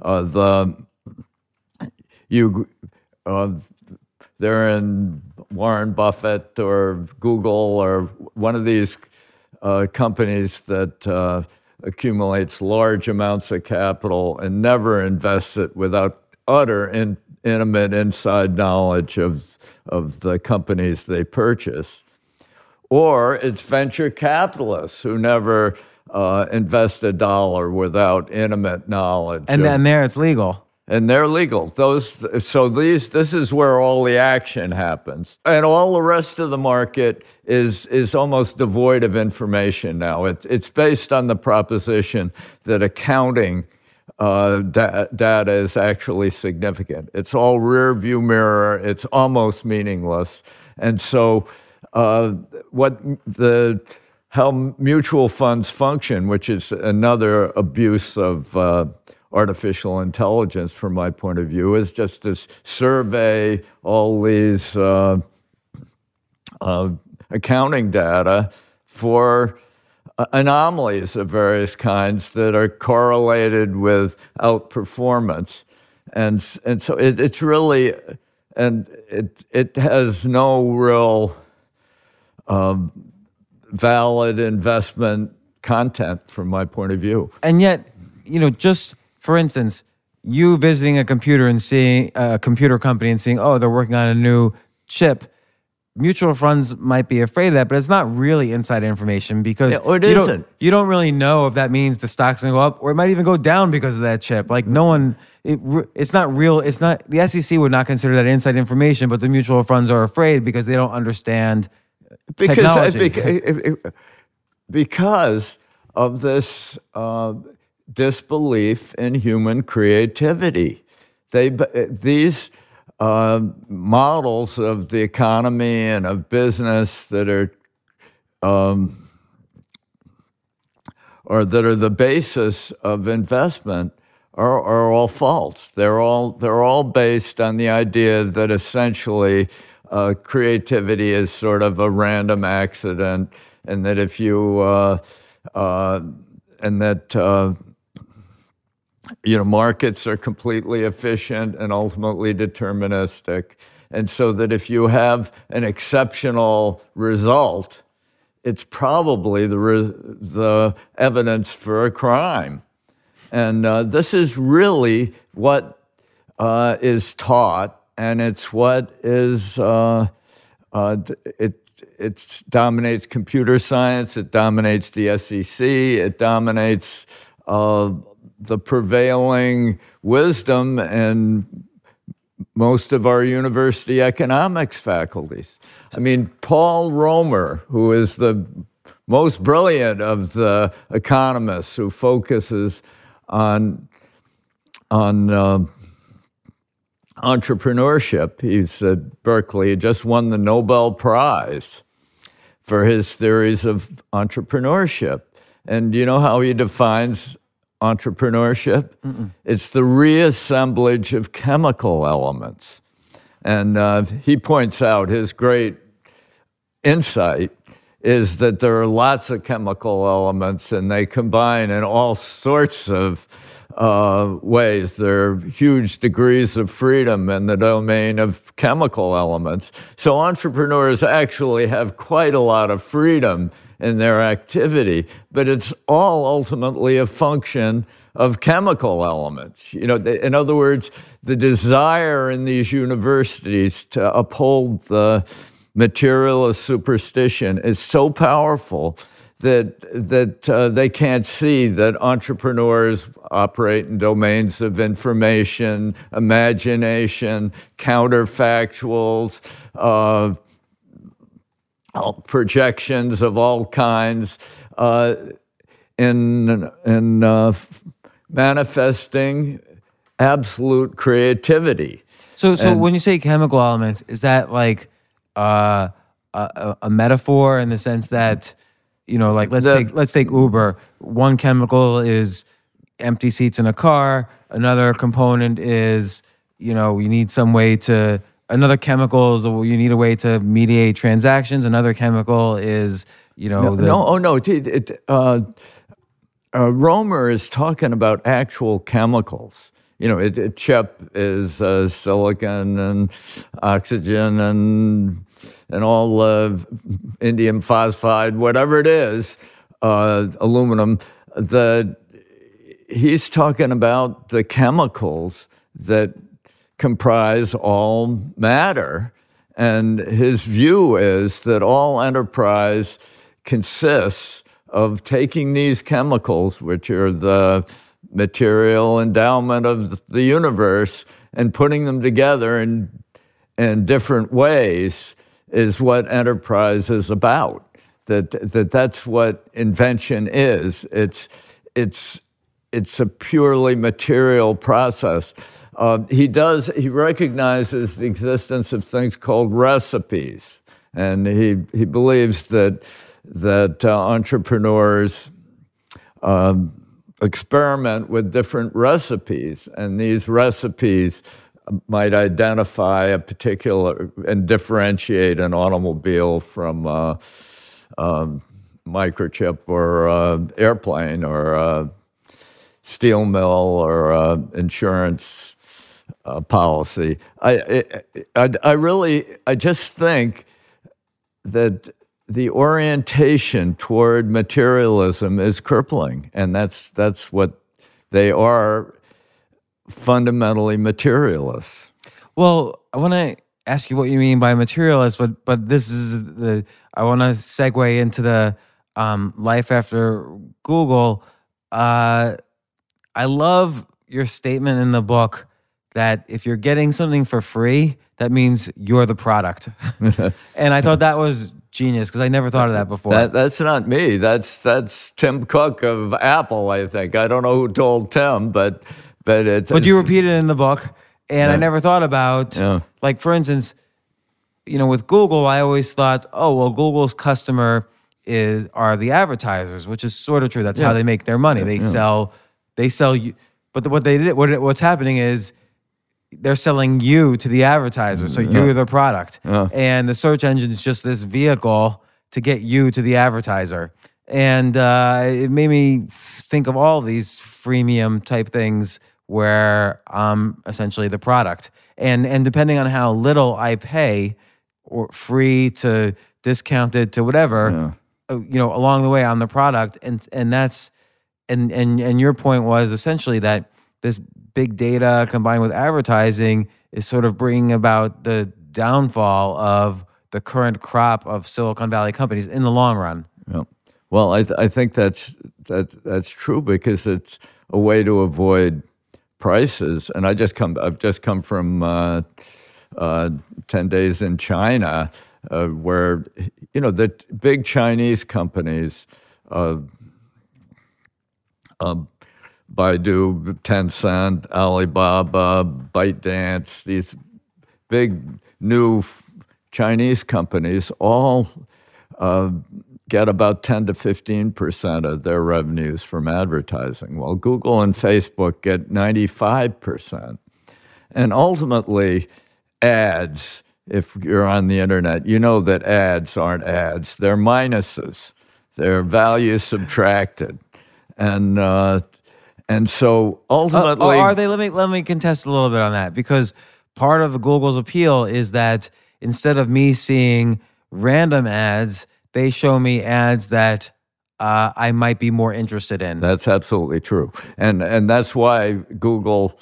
They're in Warren Buffett or Google or one of these companies that accumulates large amounts of capital and never invests it without utter intimate inside knowledge of the companies they purchase. Or it's venture capitalists who never invest $1 without intimate knowledge. And then there it's legal. And they're legal. This is where all the action happens. And all the rest of the market is almost devoid of information now. It's based on the proposition that accounting data is actually significant. It's all rear view mirror. It's almost meaningless. And so how mutual funds function, which is another abuse of artificial intelligence from my point of view, is just to survey all these accounting data for anomalies of various kinds that are correlated with outperformance. And so it's really, and it has no real valid investment content from my point of view. And yet, just for instance, you visiting a computer and seeing a computer company and seeing, oh, they're working on a new chip. Mutual funds might be afraid of that, but it's not really inside information because you don't really know if that means the stock's going to go up or it might even go down because of that chip. Like it's not real. It's not, the SEC would not consider that inside information, but the mutual funds are afraid because they don't understand technology. Because of this disbelief in human creativity. These models of the economy and of business that are or that are the basis of investment are all false. They're all based on the idea that essentially creativity is sort of a random accident, and that if you markets are completely efficient and ultimately deterministic, and so that if you have an exceptional result, it's probably the evidence for a crime. And this is really what is taught, and it's what is it dominates computer science, it dominates the SEC, it dominates the prevailing wisdom in most of our university economics faculties. I mean, Paul Romer, who is the most brilliant of the economists who focuses on entrepreneurship. He's at Berkeley. He just won the Nobel Prize for his theories of entrepreneurship. And you know how he defines entrepreneurship? It's the reassemblage of chemical elements. And he points out his great insight is that there are lots of chemical elements and they combine in all sorts of ways. There are huge degrees of freedom in the domain of chemical elements. So entrepreneurs actually have quite a lot of freedom in their activity, but it's all ultimately a function of chemical elements. You know, in other words, the desire in these universities to uphold the materialist superstition is so powerful that they can't see that entrepreneurs operate in domains of information, imagination, counterfactuals, projections of all kinds, in manifesting absolute creativity. So when you say chemical elements, is that like a metaphor in the sense that, you know, like let's take Uber. One chemical is empty seats in a car. Another component is, you know, you need some way to. Another chemical is you need a way to mediate transactions. Another chemical is, you know, Romer is talking about actual chemicals. You know, chip is silicon and oxygen and all indium phosphide, whatever it is, aluminum. He's talking about the chemicals that comprise all matter. And his view is that all enterprise consists of taking these chemicals, which are the material endowment of the universe, and putting them together in different ways is what enterprise is about. That's what invention is. It's a purely material process. He recognizes the existence of things called recipes, and he believes that entrepreneurs experiment with different recipes, and these recipes might identify a particular and differentiate an automobile from microchip or airplane or steel mill or insurance policy. I just think that the orientation toward materialism is crippling, and that's what they are, fundamentally materialists. Well, I want to ask you what you mean by materialist, but this is I want to segue into the life after Google. I love your statement in the book that if you're getting something for free, that means you're the product. And I thought that was genius because I never thought of that before. That's not me. That's Tim Cook of Apple, I think. I don't know who told Tim, but it's... But you repeat it in the book, And I never thought about, like, for instance, with Google, I always thought, oh, well, Google's customer are the advertisers, which is sort of true. That's how they make their money. They sell you. But what's happening is they're selling you to the advertiser. So you're the product. And the search engine is just this vehicle to get you to the advertiser. And it made me think of all these freemium type things where I'm essentially the product. And depending on how little I pay, or free to discounted to whatever, along the way I'm the product. And that's and your point was essentially that this big data combined with advertising is sort of bringing about the downfall of the current crop of Silicon Valley companies in the long run. Yeah. Well, I think that's true because it's a way to avoid prices. And I've just come from 10 days in China, where the big Chinese companies, Baidu, Tencent, Alibaba, ByteDance, these big new Chinese companies all get about 10 to 15% of their revenues from advertising, while Google and Facebook get 95%. And ultimately, ads, if you're on the internet, you know that ads aren't ads. They're minuses. They're values subtracted. And so ultimately... are they? Let me contest a little bit on that, because part of Google's appeal is that instead of me seeing random ads, they show me ads that I might be more interested in. That's absolutely true. And that's why Google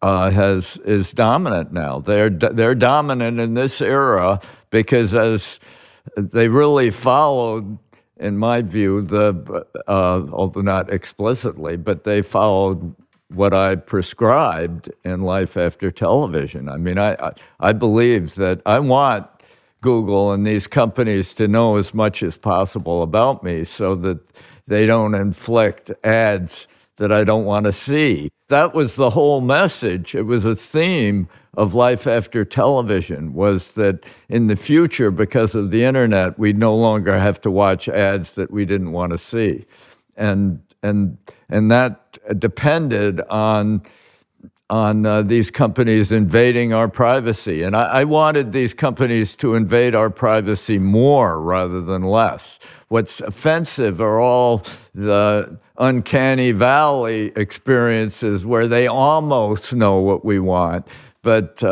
is dominant now. They're dominant in this era because as they really followed, in my view, although not explicitly, but they followed what I prescribed in Life After Television. I mean, I believe that I want Google and these companies to know as much as possible about me so that they don't inflict ads that I don't want to see. That was the whole message. It was a theme of Life After Television, was that in the future, because of the internet, we'd no longer have to watch ads that we didn't want to see. And that depended on these companies invading our privacy. And I wanted these companies to invade our privacy more rather than less. What's offensive are all the uncanny valley experiences where they almost know what we want, but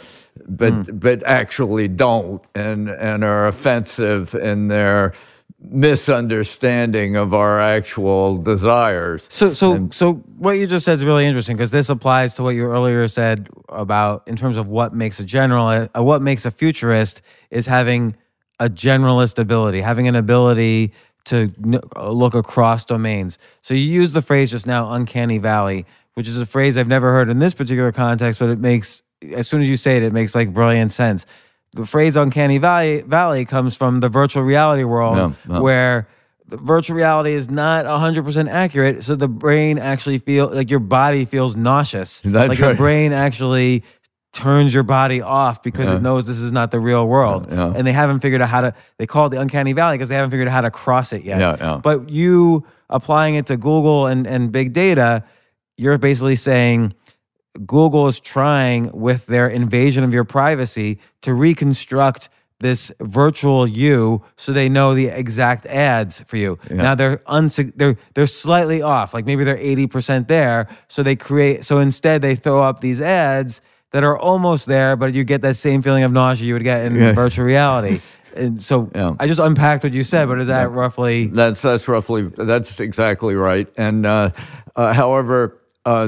actually don't, and are offensive in their misunderstanding of our actual desires. So what you just said is really interesting, because this applies to what you earlier said about, in terms of what makes what makes a futurist is having a generalist ability, having an ability to look across domains. So you used the phrase just now, uncanny valley, which is a phrase I've never heard in this particular context, but it makes, as soon as you say it, it makes like brilliant sense. The phrase uncanny valley comes from the virtual reality world, where the virtual reality is not 100% accurate. So the brain actually like your body feels nauseous. That's like right. the brain actually turns your body off because it knows this is not the real world. And they haven't figured out they call it the uncanny valley because they haven't figured out how to cross it yet. But you applying it to Google and big data, you're basically saying Google is trying, with their invasion of your privacy, to reconstruct this virtual you so they know the exact ads for you. Now they're slightly off, like maybe they're 80% there. So instead they throw up these ads that are almost there, but you get that same feeling of nausea you would get in virtual reality. And so I just unpacked what you said, but is that roughly? That's exactly right. And however,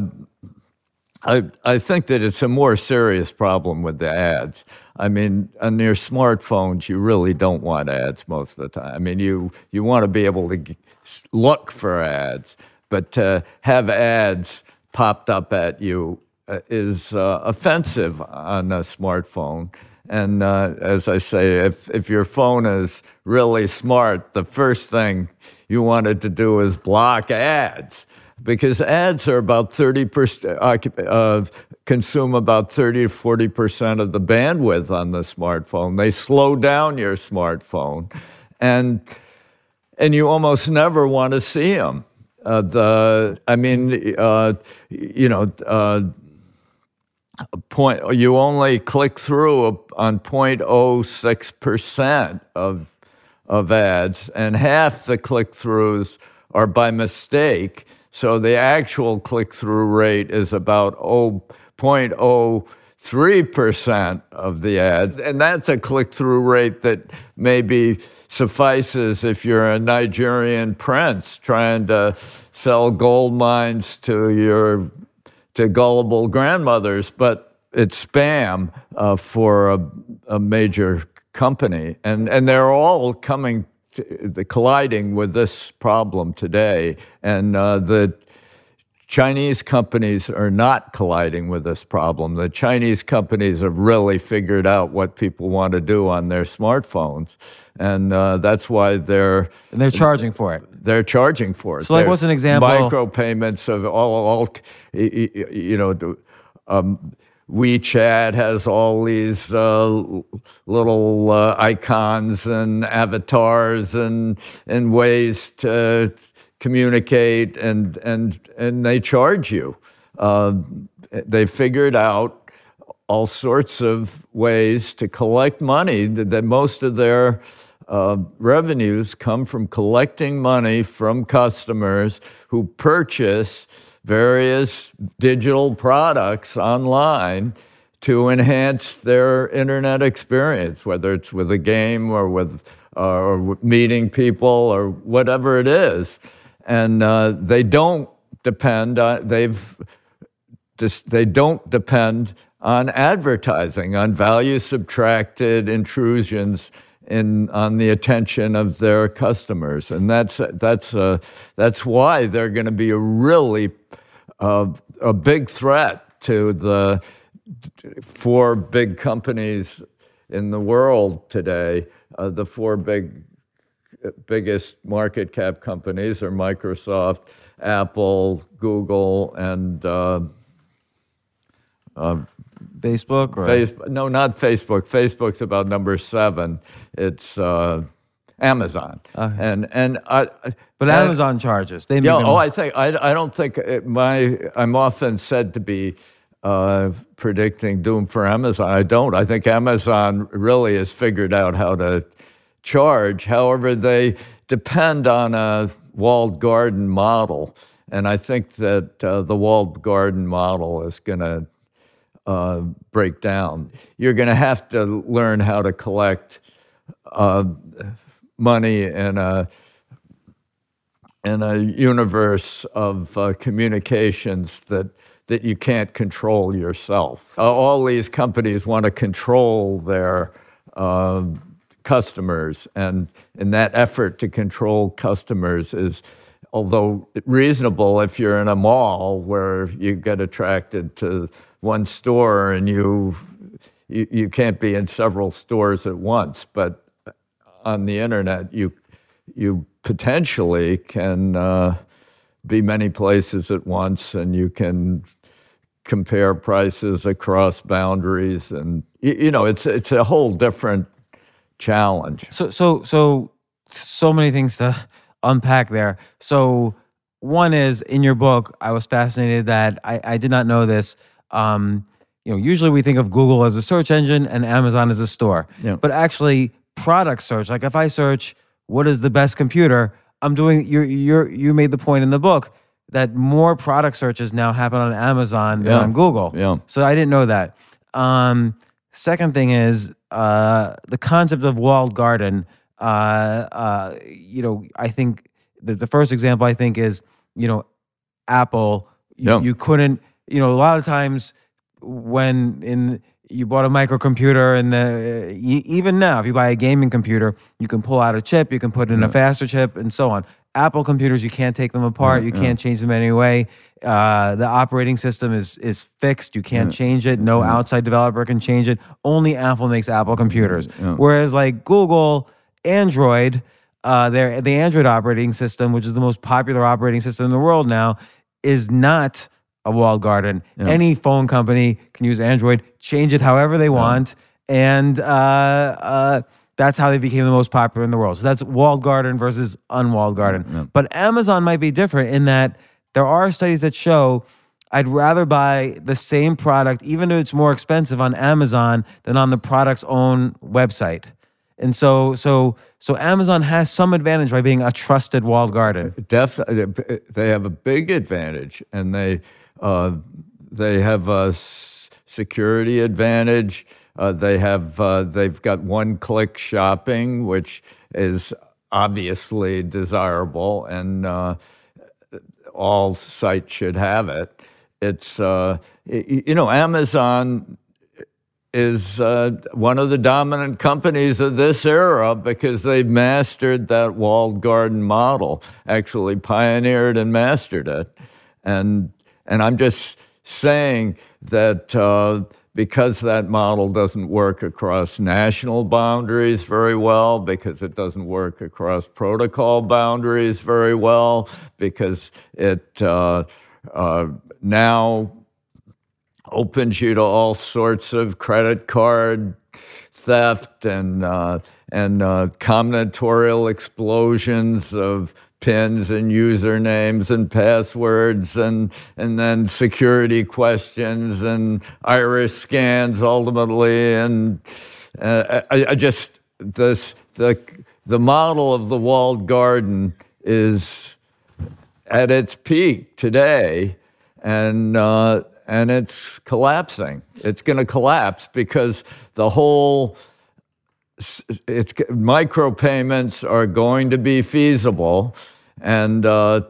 I think that it's a more serious problem with the ads. I mean, on your smartphones, you really don't want ads most of the time. I mean, you want to be able to look for ads, but to have ads popped up at you is offensive on a smartphone. And as I say, if your phone is really smart, the first thing you wanted to do is block ads, because ads are about 30%, consume about 30 to 40% of the bandwidth on the smartphone. They slow down your smartphone, and you almost never want to see them. You only click through on 0.06% of ads, and half the click-throughs are by mistake. So the actual click-through rate is about 0.03% of the ads, and that's a click-through rate that maybe suffices if you're a Nigerian prince trying to sell gold mines to gullible grandmothers, but it's spam for a major company, and they're all colliding with this problem today, and the Chinese companies are not colliding with this problem. The Chinese companies have really figured out what people want to do on their smartphones, and that's why they're charging for it. They're charging for it. So, like, what's an example? Micropayments of all WeChat has all these little icons and avatars and ways to communicate, and they charge you. They figured out all sorts of ways to collect money. That most of their revenues come from collecting money from customers who purchase various digital products online to enhance their internet experience, whether it's with a game or with meeting people or whatever it is. And they don't depend on they don't depend on advertising, on value subtracted intrusions on the attention of their customers, and that's why they're going to be a really a big threat to the four big companies in the world today. The four biggest market cap companies are Microsoft, Apple, Google, and Facebook? No, not Facebook. Facebook's about number 7. It's Amazon. But Amazon charges. I don't think I'm often said to be predicting doom for Amazon. I don't. I think Amazon really has figured out how to charge. However, they depend on a walled garden model, and I think that the walled garden model is going to break down. You're going to have to learn how to collect money in a universe of communications that you can't control yourself. All these companies want to control their customers, and in that effort to control customers is, although reasonable if you're in a mall where you get attracted to one store and you can't be in several stores at once, but on the internet you potentially can be many places at once, and you can compare prices across boundaries, and it's a whole different challenge. So many things to unpack there. So one is, in your book, I was fascinated that I did not know this. Usually we think of Google as a search engine and Amazon as a store. Yeah. But actually, product search, like if I search what is the best computer, I'm doing. You made the point in the book that more product searches now happen on Amazon than on Google. Yeah. So I didn't know that. Second thing is the concept of walled garden. I think the first example I think is Apple. You couldn't. A lot of times when you bought a microcomputer, and even now, if you buy a gaming computer, you can pull out a chip, you can put in a faster chip, and so on. Apple computers, you can't take them apart. You can't change them in any way. The operating system is fixed. You can't change it. No outside developer can change it. Only Apple makes Apple computers. Whereas like Google, Android, the Android operating system, which is the most popular operating system in the world now, is not a walled garden. Any phone company can use Android, change it however they want, and that's how they became the most popular in the world. So that's walled garden versus unwalled garden. But Amazon might be different in that there are studies that show I'd rather buy the same product, even if it's more expensive, on Amazon than on the product's own website. And so Amazon has some advantage by being a trusted walled garden. Definitely, they have a big advantage, and they have a security advantage. They've got one-click shopping, which is obviously desirable, and all sites should have it. It's Amazon is one of the dominant companies of this era because they've mastered that walled garden model, actually pioneered and mastered it. And I'm just saying that because that model doesn't work across national boundaries very well, because it doesn't work across protocol boundaries very well, because it now opens you to all sorts of credit card theft and combinatorial explosions of PINs and usernames and passwords and then security questions and iris scans ultimately. And the model of the walled garden is at its peak today, and it's collapsing. It's going to collapse because micropayments are going to be feasible, and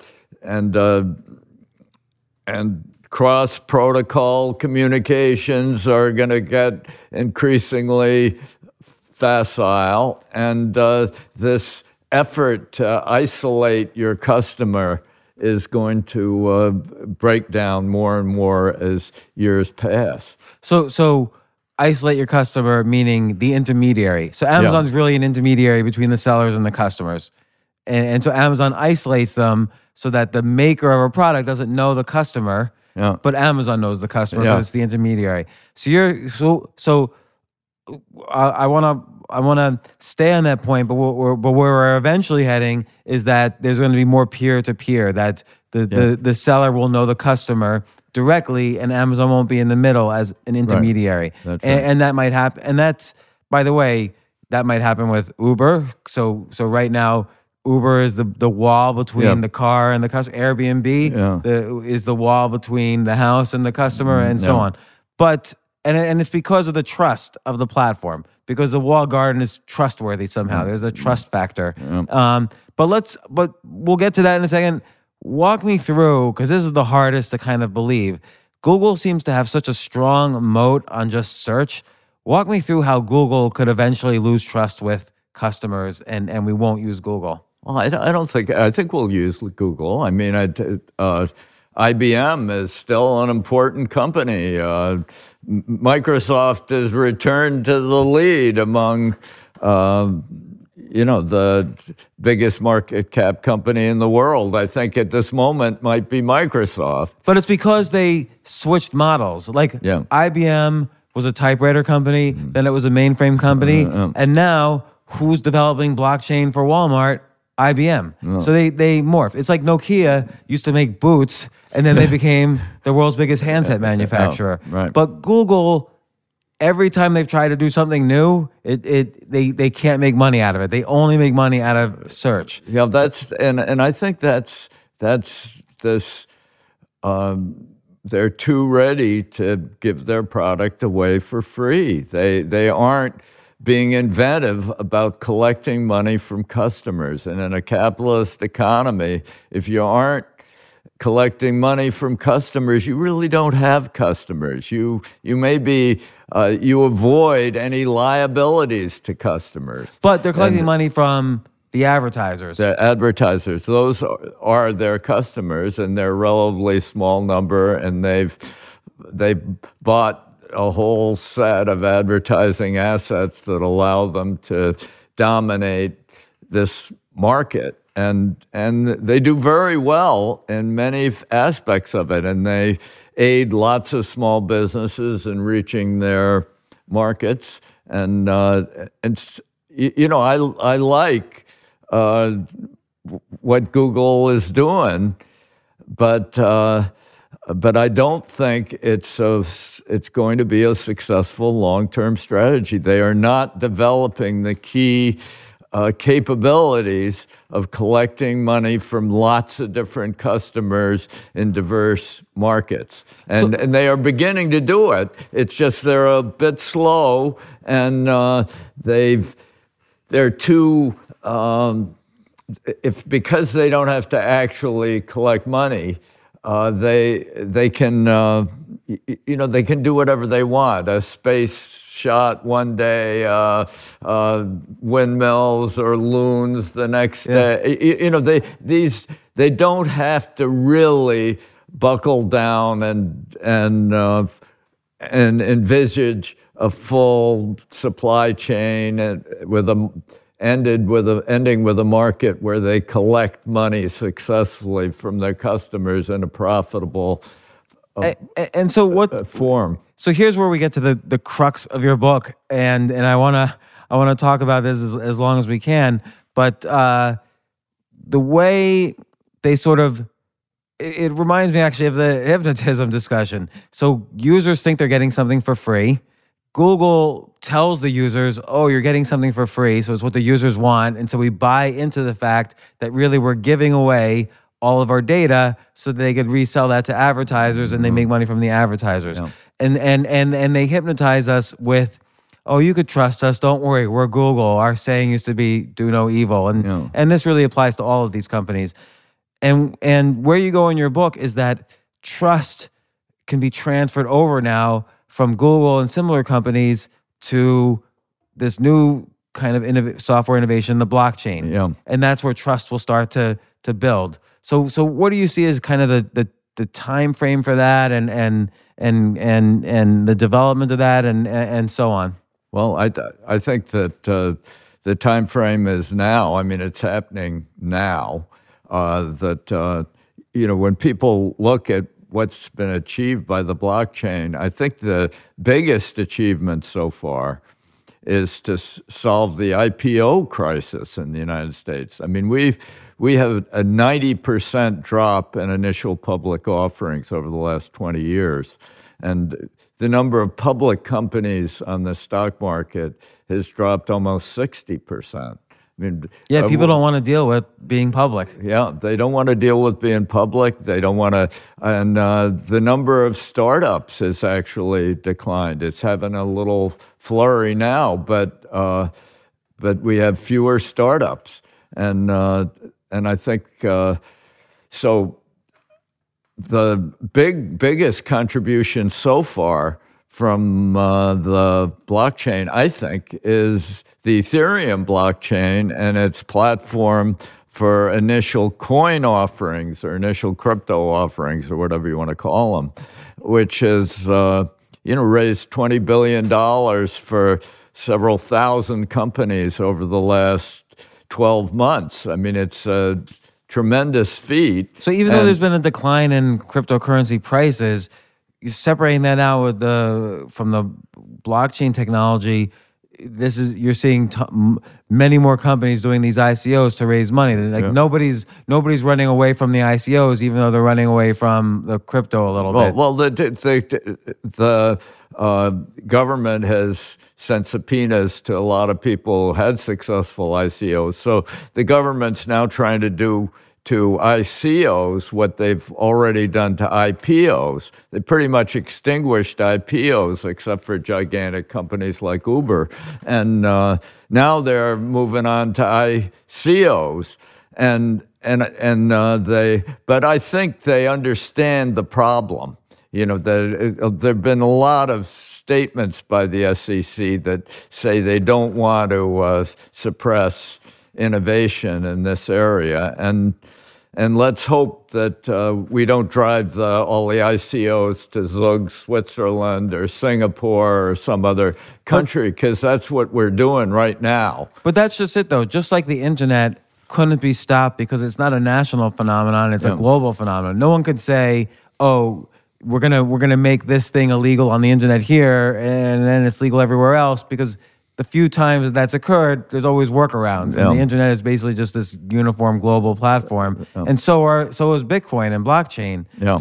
cross-protocol communications are going to get increasingly facile, and this effort to isolate your customer is going to break down more and more as years pass. So isolate your customer, meaning the intermediary. So Amazon's really an intermediary between the sellers and the customers. And so Amazon isolates them so that the maker of a product doesn't know the customer, but Amazon knows the customer, but it's the intermediary. So I want to stay on that point, but where we're eventually heading is that there's going to be more peer-to-peer, that the seller will know the customer directly, and Amazon won't be in the middle as an intermediary. Right. And that might happen. And that's, by the way, that might happen with Uber. So right now, Uber is the wall between the car and the customer. Airbnb is the wall between the house and the customer, and so on. But and it's because of the trust of the platform, because the walled garden is trustworthy somehow. There's a trust factor. But we'll get to that in a second. Walk me through, because this is the hardest to kind of believe. Google seems to have such a strong moat on just search. Walk me through how Google could eventually lose trust with customers, and we won't use Google. Well, I think we'll use Google. I mean, IBM is still an important company. Microsoft has returned to the lead among the biggest market cap company in the world. I think at this moment might be Microsoft. But it's because they switched models. IBM was a typewriter company, then it was a mainframe company, and now who's developing blockchain for Walmart? IBM. So they morphed. It's like Nokia used to make boots, and then they became the world's biggest handset manufacturer. Right. But Google, every time they've tried to do something new, they can't make money out of it. They only make money out of search. Yeah, and I think that's this. They're too ready to give their product away for free. They aren't being inventive about collecting money from customers. And in a capitalist economy, if you aren't collecting money from customers, you really don't have customers. You avoid any liabilities to customers. But they're collecting money from The advertisers. The advertisers. Those are their customers, and they're a relatively small number, and they bought a whole set of advertising assets that allow them to dominate this market. And they do very well in many aspects of it, and they aid lots of small businesses in reaching their markets. And you know, I like what Google is doing, but I don't think it's going to be a successful long-term strategy. They are not developing the key capabilities of collecting money from lots of different customers in diverse markets. And they are beginning to do it. It's just they're a bit slow, and they're too, because they don't have to actually collect money, they can, they can do whatever they want. A space shot one day, windmills or loons the next day. They don't have to really buckle down and envisage a full supply chain ending with a market where they collect money successfully from their customers in a profitable form. So here's where we get to the crux of your book, and I wanna talk about this as long as we can. But the way they sort of, it reminds me actually of the hypnotism discussion. So users think they're getting something for free. Google tells the users, oh, you're getting something for free, so it's what the users want. And so we buy into the fact that really we're giving away all of our data so that they could resell that to advertisers, and they make money from the advertisers. Yeah. And they hypnotize us with, oh, you could trust us, don't worry, we're Google. Our saying used to be, do no evil. And this really applies to all of these companies. And where you go in your book is that trust can be transferred over now from Google and similar companies to this new kind of software innovation, the blockchain. Yeah. And that's where trust will start to build. So what do you see as kind of the time frame for that, and the development of that, and so on? Well, I think that the time frame is now. I mean, it's happening now. When people look at what's been achieved by the blockchain, I think the biggest achievement so far is to solve the IPO crisis in the United States. I mean, we have a 90% drop in initial public offerings over the last 20 years. And the number of public companies on the stock market has dropped almost 60%. I mean, people don't want to deal with being public. Yeah, they don't want to deal with being public. They don't want to, and the number of startups has actually declined. It's having a little flurry now, but we have fewer startups, and I think so. The biggest contribution so far from the blockchain, I think, is the Ethereum blockchain and its platform for initial coin offerings or initial crypto offerings or whatever you want to call them, which has raised $20 billion for several thousand companies over the last 12 months. I mean, it's a tremendous feat. So even though there's been a decline in cryptocurrency prices, you're separating that out from the blockchain technology. You're seeing many more companies doing these ICOs to raise money. Like nobody's running away from the ICOs, even though they're running away from the crypto a little bit. Well, the government has sent subpoenas to a lot of people who had successful ICOs. So the government's now trying to do to ICOs what they've already done to IPOs. They pretty much extinguished IPOs except for gigantic companies like Uber. And now they're moving on to ICOs. But I think they understand the problem. There have been a lot of statements by the SEC that say they don't want to suppress innovation in this area. And let's hope that we don't drive all the ICOs to Zug, Switzerland, or Singapore, or some other country, because that's what we're doing right now. But that's just it, though. Just like the internet couldn't be stopped because it's not a national phenomenon; it's a global phenomenon. No one could say, "Oh, we're gonna make this thing illegal on the internet here, and then it's legal everywhere else," because the few times that's occurred, there's always workarounds. And the internet is basically just this uniform global platform. And so is Bitcoin and blockchain.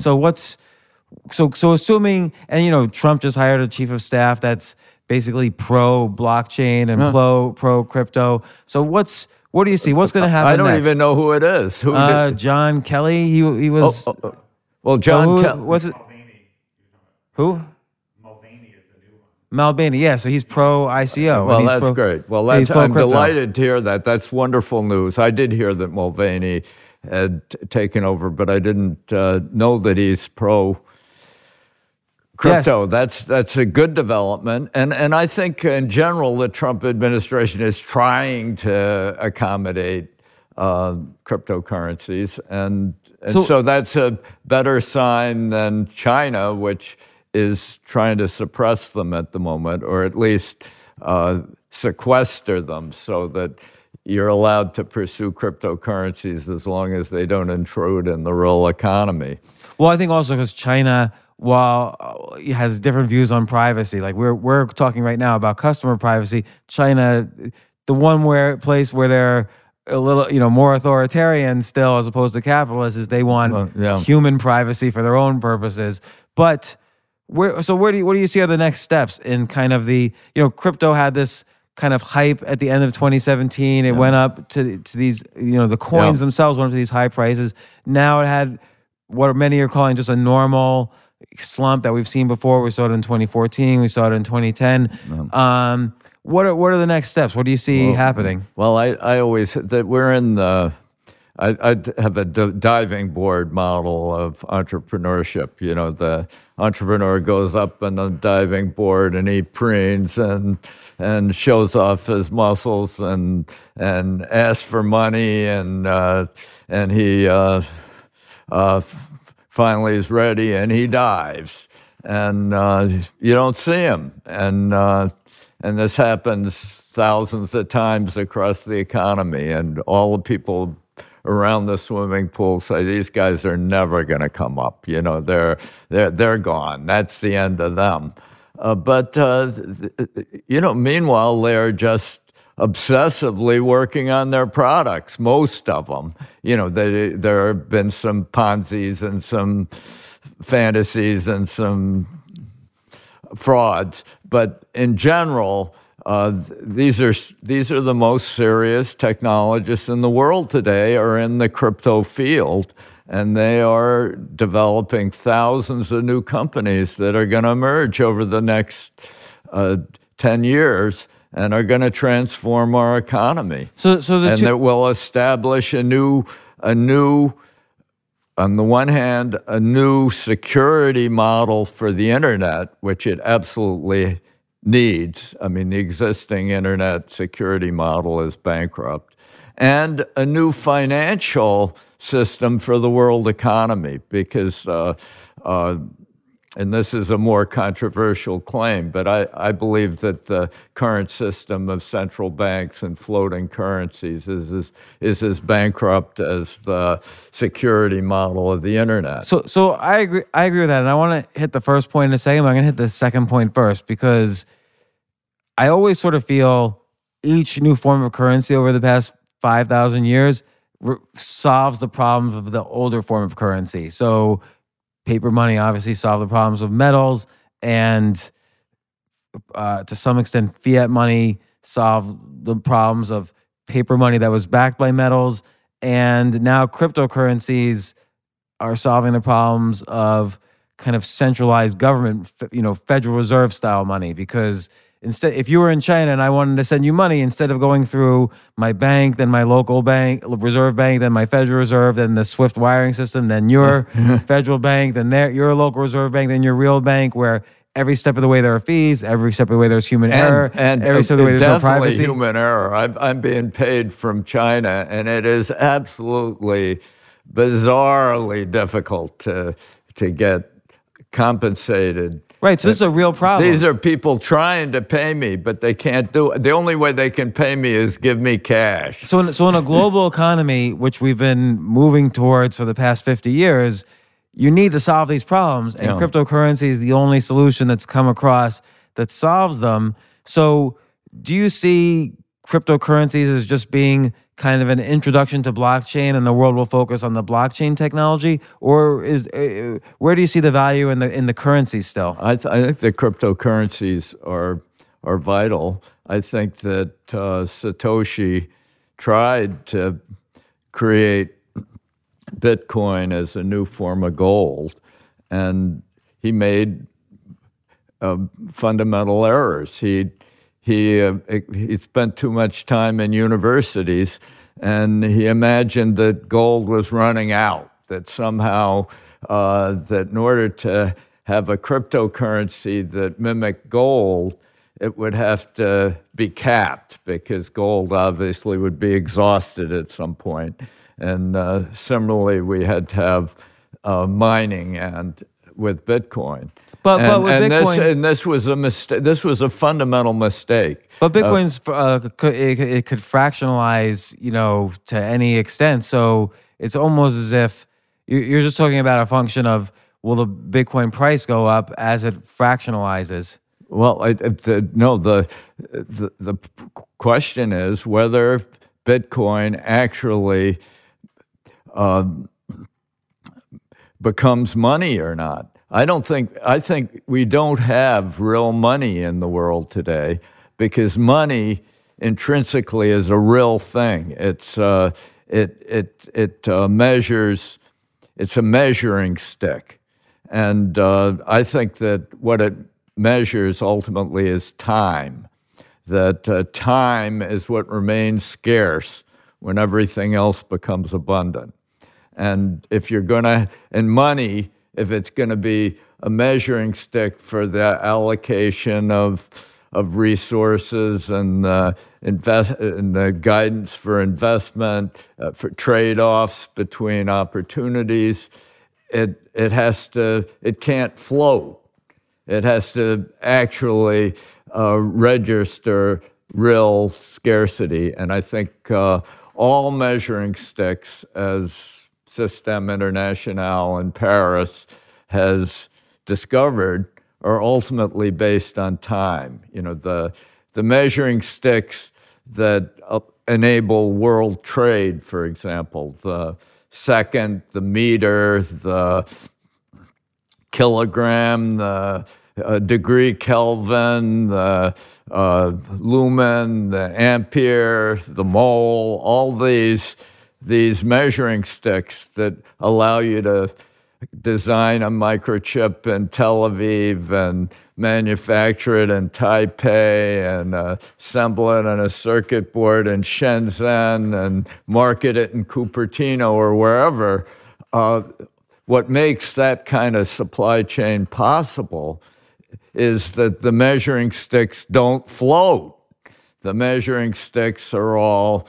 So assuming, and Trump just hired a chief of staff that's basically pro blockchain and pro crypto. So what do you see? What's going to happen I don't next? even know who it is. John Kelly. He was. Well, John Kelly. Was it? Who? Mulvaney, yeah, so he's pro-ICO. Well, that's great. Well, I'm delighted to hear that. That's wonderful news. I did hear that Mulvaney had taken over, but I didn't know that he's pro-crypto. Yes. That's a good development. And I think, in general, the Trump administration is trying to accommodate cryptocurrencies. And so that's a better sign than China, which is trying to suppress them at the moment, or at least sequester them so that you're allowed to pursue cryptocurrencies as long as they don't intrude in the real economy. Well, I think also because China, while it has different views on privacy, like we're talking right now about customer privacy, China, the one place where they're a little, more authoritarian still as opposed to capitalists, is they want human privacy for their own purposes. But what do you see are the next steps in kind of the, crypto had this kind of hype at the end of 2017. It went up to these, the coins themselves went up to these high prices. Now it had what many are calling just a normal slump that we've seen before. We saw it in 2014. We saw it in 2010. What are the next steps? What do you see happening? Well, I always that we're in the. I have a diving board model of entrepreneurship. The entrepreneur goes up on the diving board and he preens and shows off his muscles and asks for money and he finally is ready and he dives and you don't see him and this happens thousands of times across the economy, and all the people around the swimming pool say these guys are never going to come up. They're gone. That's the end of them. But meanwhile, they're just obsessively working on their products. Most of them. There have been some Ponzi's and some fantasies and some frauds, but in general, these are the most serious technologists in the world today are in the crypto field, and they are developing thousands of new companies that are going to emerge over the next 10 years and are going to transform our economy. That will establish a new, on the one hand, a new security model for the internet, which it absolutely needs. I mean, the existing internet security model is bankrupt. And a new financial system for the world economy, because, and this is a more controversial claim, but I believe that the current system of central banks and floating currencies is as bankrupt as the security model of the internet. So I agree with that, and I want to hit the first point in a second, but I'm going to hit the second point first, because I always sort of feel each new form of currency over the past 5,000 years solves the problems of the older form of currency. So paper money obviously solved the problems of metals, and to some extent, fiat money solved the problems of paper money that was backed by metals. And now cryptocurrencies are solving the problems of kind of centralized government, Federal Reserve style money, because instead, if you were in China and I wanted to send you money, instead of going through my bank, then my local bank, reserve bank, then my Federal Reserve, then the SWIFT wiring system, then your federal bank, then your local reserve bank, then your real bank, where every step of the way there are fees, every step of the way there's human error, and every step of the way there's no definitely privacy. Human error. I'm being paid from China, and it is absolutely bizarrely difficult to get compensated. Right, so this is a real problem. These are people trying to pay me, but they can't do it. The only way they can pay me is give me cash. So in a global economy, which we've been moving towards for the past 50 years, you need to solve these problems, and cryptocurrency is the only solution that's come across that solves them. So do you see cryptocurrencies as just being kind of an introduction to blockchain, and the world will focus on the blockchain technology, or where do you see the value in the currency still? I think the cryptocurrencies are vital. I think that Satoshi tried to create Bitcoin as a new form of gold, and he made fundamental errors. He spent too much time in universities, and he imagined that gold was running out, that somehow that in order to have a cryptocurrency that mimicked gold, it would have to be capped, because gold obviously would be exhausted at some point. And similarly, we had to have mining and with Bitcoin. But with Bitcoin, this was a mistake. This was a fundamental mistake. But Bitcoin's it could fractionalize, to any extent. So it's almost as if you're just talking about a function of, will the Bitcoin price go up as it fractionalizes? Well, the question is whether Bitcoin actually becomes money or not. I think we don't have real money in the world today, because money intrinsically is a real thing. It's measures. It's a measuring stick, and I think that what it measures ultimately is time. That time is what remains scarce when everything else becomes abundant. And if you're gonna, and money, if it's going to be a measuring stick for the allocation of resources and the guidance for investment, for trade-offs between opportunities, it can't float. It has to actually register real scarcity. And I think all measuring sticks, as Système International in Paris has discovered, are ultimately based on time. The measuring sticks that enable world trade, for example, the second, the meter, the kilogram, the degree Kelvin, the lumen, the ampere, the mole, all these measuring sticks that allow you to design a microchip in Tel Aviv and manufacture it in Taipei and assemble it on a circuit board in Shenzhen and market it in Cupertino or wherever. What makes that kind of supply chain possible is that the measuring sticks don't float. The measuring sticks are all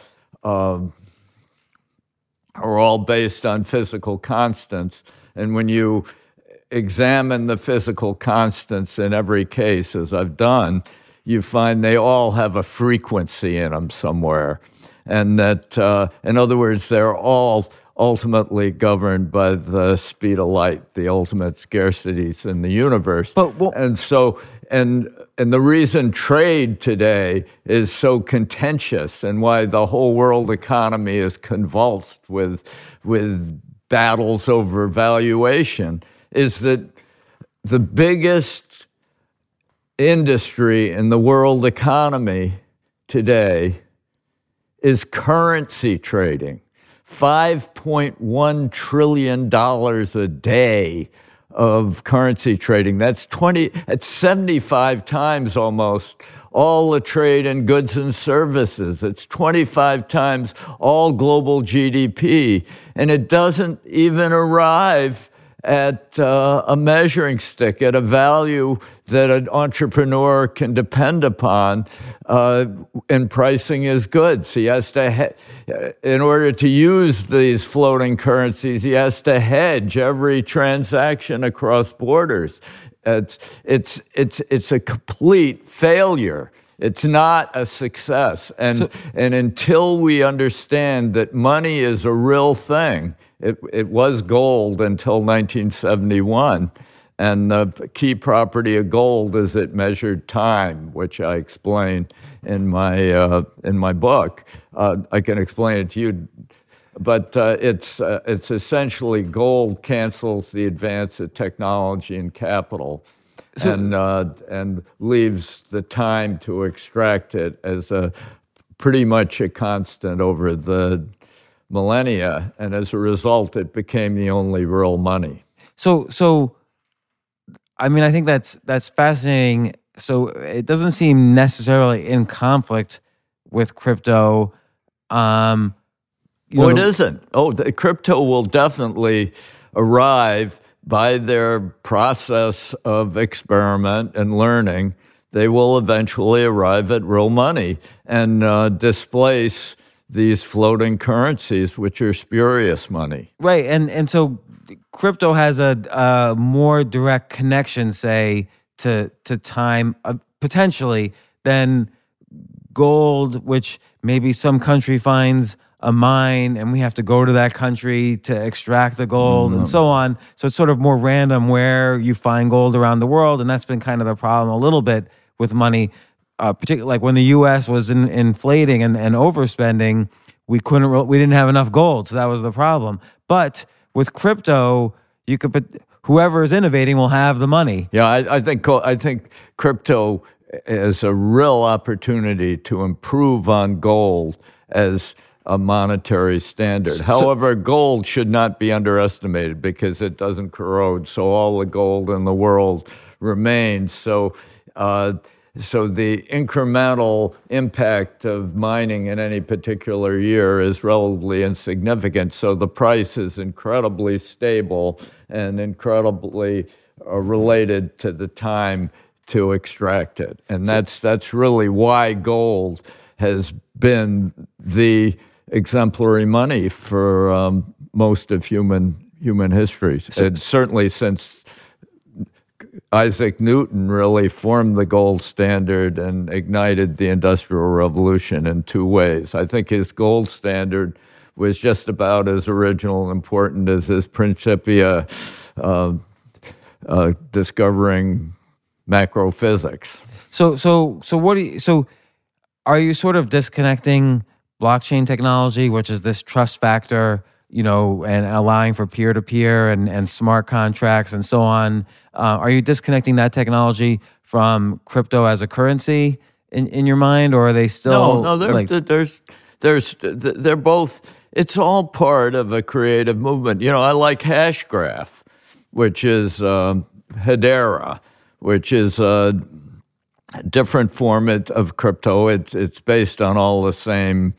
based on physical constants. And when you examine the physical constants in every case, as I've done, you find they all have a frequency in them somewhere. And that, in other words, they're all ultimately governed by the speed of light, the ultimate scarcities in the universe. And the reason trade today is so contentious, and why the whole world economy is convulsed with battles over valuation, is that the biggest industry in the world economy today is currency trading. $5.1 trillion a day of currency trading. That's 75 times almost all the trade in goods and services. It's 25 times all global GDP. And it doesn't even arrive at a measuring stick, at a value that an entrepreneur can depend upon in pricing his goods. He has to, in order to use these floating currencies, he has to hedge every transaction across borders. It's a complete failure. It's not a success. And until we understand that money is a real thing, it was gold until 1971. And the key property of gold is it measured time, which I explain in my book. I can explain it to you, but it's essentially gold cancels the advance of technology and capital, and leaves the time to extract it as pretty much a constant over the millennia, and as a result, it became the only real money. So, I mean, I think that's fascinating. So it doesn't seem necessarily in conflict with crypto. It isn't. The crypto will definitely arrive by their process of experiment and learning. They will eventually arrive at real money and displace these floating currencies, which are spurious money. Right, and so crypto has a more direct connection, say, to time, potentially, than gold, which maybe some country finds a mine and we have to go to that country to extract the gold and so on. So it's sort of more random where you find gold around the world, and that's been kind of the problem a little bit with money, particularly like when the U.S. was inflating and overspending, we didn't have enough gold, so that was the problem. But with crypto, you could put, whoever is innovating will have the money. Yeah, I think crypto is a real opportunity to improve on gold as a monetary standard. However, gold should not be underestimated because it doesn't corrode, so all the gold in the world remains. So the incremental impact of mining in any particular year is relatively insignificant. So the price is incredibly stable and incredibly related to the time to extract it. And that's really why gold has been the exemplary money for most of human history. And certainly since Isaac Newton really formed the gold standard and ignited the Industrial Revolution in two ways. I think his gold standard was just about as original and important as his Principia discovering macrophysics. So are you sort of disconnecting blockchain technology, which is this trust factor, and allowing for peer-to-peer and smart contracts and so on? Are you disconnecting that technology from crypto as a currency in your mind, or are they still? No, they're both. It's all part of a creative movement. I like Hashgraph, which is Hedera, which is a different format of crypto. It's based on all the same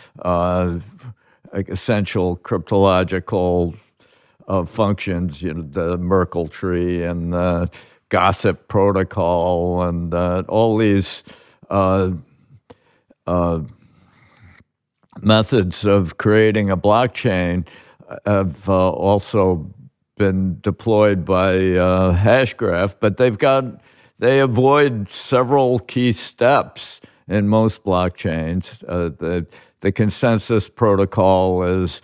essential cryptological functions, the Merkle tree and the gossip protocol and all these methods of creating a blockchain have also been deployed by Hashgraph, but they avoid several key steps in most blockchains. The consensus protocol is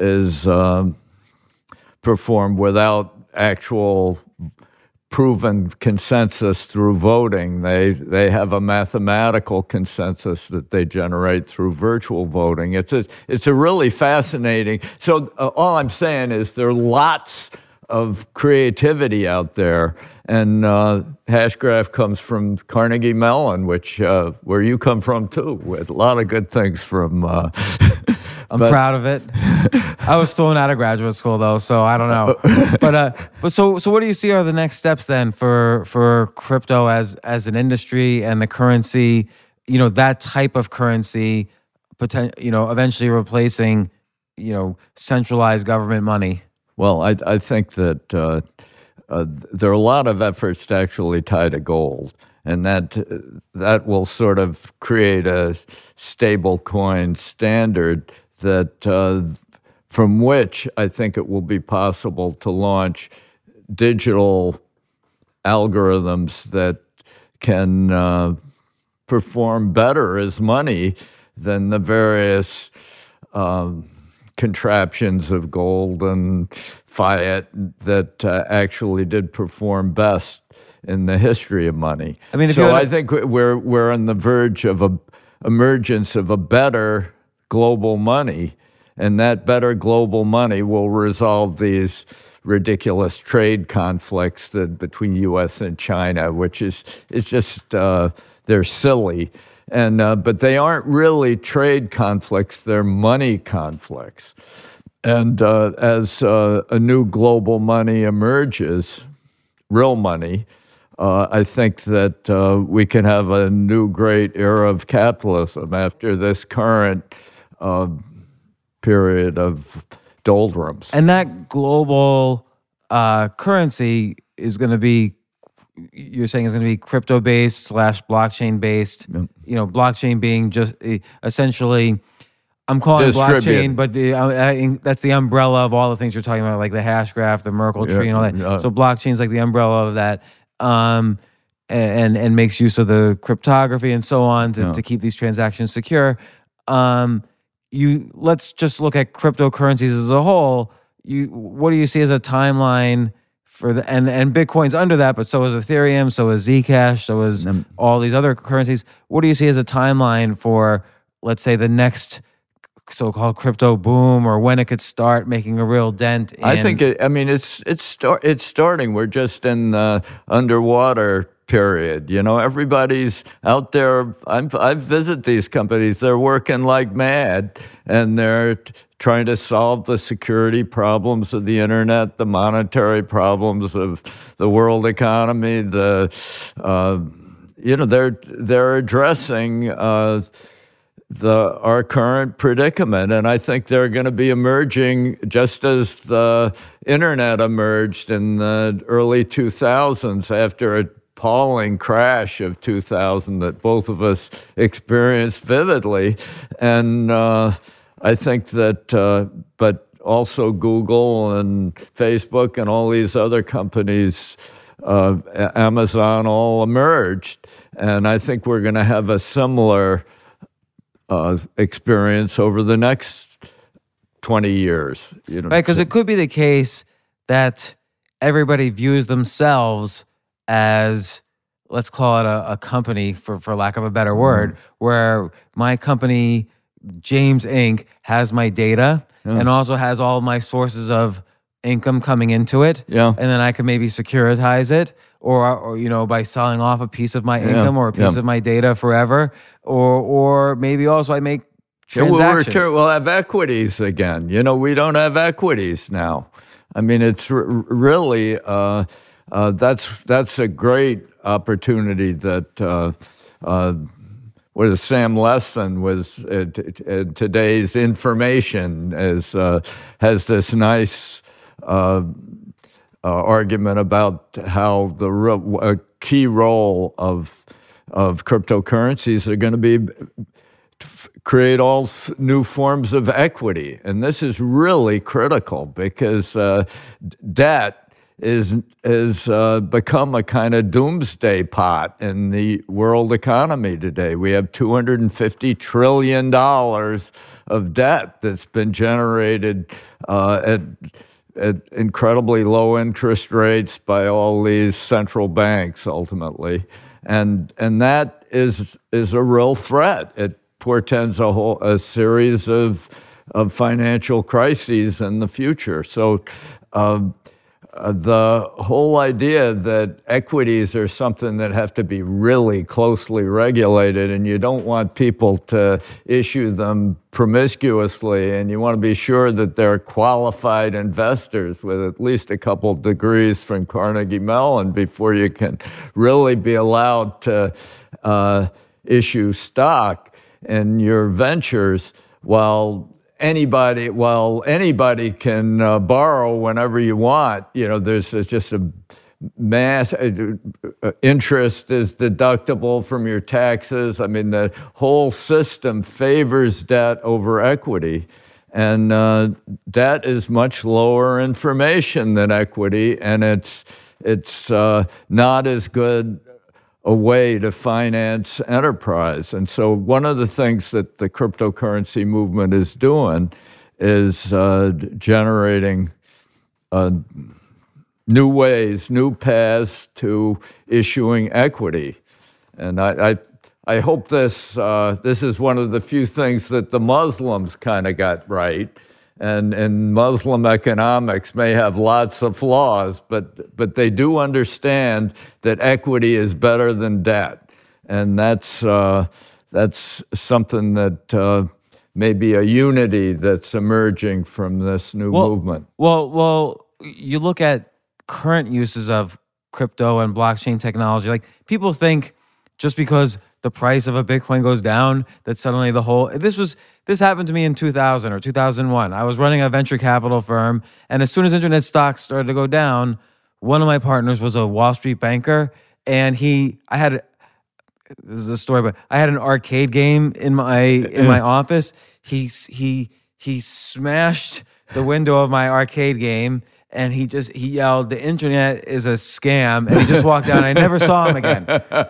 performed without actual proven consensus through voting. They have a mathematical consensus that they generate through virtual voting. It's a really fascinating. So all I'm saying is there are lots of creativity out there, and Hashgraph comes from Carnegie Mellon, which where you come from too, with a lot of good things from. I'm proud of it. I was thrown out of graduate school though, so I don't know. But so what do you see are the next steps then for crypto as an industry and the currency? That type of currency, eventually replacing centralized government money. Well, I think that there are a lot of efforts to actually tie to gold, and that will sort of create a stable coin standard that from which I think it will be possible to launch digital algorithms that can perform better as money than the various contraptions of gold and fiat that actually did perform best in the history of money. I mean, I think we're on the verge of a emergence of a better global money, and that better global money will resolve these ridiculous trade conflicts between U.S. and China, which is just they're silly. But they aren't really trade conflicts, they're money conflicts. And as a new global money emerges, real money, I think that we can have a new great era of capitalism after this current period of doldrums. And that global currency is going to be, you're saying is going to be crypto-based / blockchain-based. Yep. You know, blockchain being just essentially, I'm calling it blockchain, but that's the umbrella of all the things you're talking about, like the hash graph, the Merkle tree, and all that. So blockchain's like the umbrella of that, and makes use of the cryptography and so on to keep these transactions secure. Let's just look at cryptocurrencies as a whole. What do you see as a timeline for and Bitcoin's under that, but so is Ethereum, so is Zcash, so is all these other currencies. What do you see as a timeline for, let's say, the next so-called crypto boom, or when it could start making a real dent in? I think it's starting. We're just in the underwater period. You know, everybody's out there. I visit these companies. They're working like mad, and they're trying to solve the security problems of the internet, the monetary problems of the world economy. They're addressing our current predicament, and I think they're going to be emerging just as the internet emerged in the early 2000s after a appalling crash of 2000 that both of us experienced vividly. And I think that, but also Google and Facebook and all these other companies, Amazon, all emerged. And I think we're going to have a similar experience over the next 20 years. You know, right, because it could be the case that everybody views themselves as, let's call it a company, for lack of a better word, where my company, James Inc., has my data and also has all my sources of income coming into it. Yeah. And then I can maybe securitize it or by selling off a piece of my income or a piece of my data forever. Or maybe also I make transactions. We'll have equities again. You know, we don't have equities now. I mean, it's really... that's a great opportunity that Sam Lessin was today's Information has this nice argument about how a key role of cryptocurrencies are going to be create all new forms of equity, and this is really critical because debt is become a kind of doomsday pot in the world economy today. We have $250 trillion of debt that's been generated at incredibly low interest rates by all these central banks ultimately. And that is a real threat. It portends a series of financial crises in the future. So the whole idea that equities are something that have to be really closely regulated, and you don't want people to issue them promiscuously, and you want to be sure that they're qualified investors with at least a couple degrees from Carnegie Mellon before you can really be allowed to issue stock in your ventures, while anybody can borrow whenever you want. There's just a mass interest is deductible from your taxes. I mean, the whole system favors debt over equity. And debt is much lower information than equity, and it's not as good a way to finance enterprise. And so one of the things that the cryptocurrency movement is doing is generating new ways, new paths to issuing equity. And I hope this is one of the few things that the Muslims kind of got right. And Muslim economics may have lots of flaws, but they do understand that equity is better than debt, and that's something that may be a unity that's emerging from this new movement. Well, you look at current uses of crypto and blockchain technology. Like, people think just because the price of a Bitcoin goes down, that suddenly this happened to me in 2000 or 2001. I was running a venture capital firm, and as soon as internet stocks started to go down, one of my partners was a Wall Street banker, and this is a story, but I had an arcade game in my office. He smashed the window of my arcade game, and he yelled, "The internet is a scam," and he just walked out. I never saw him again.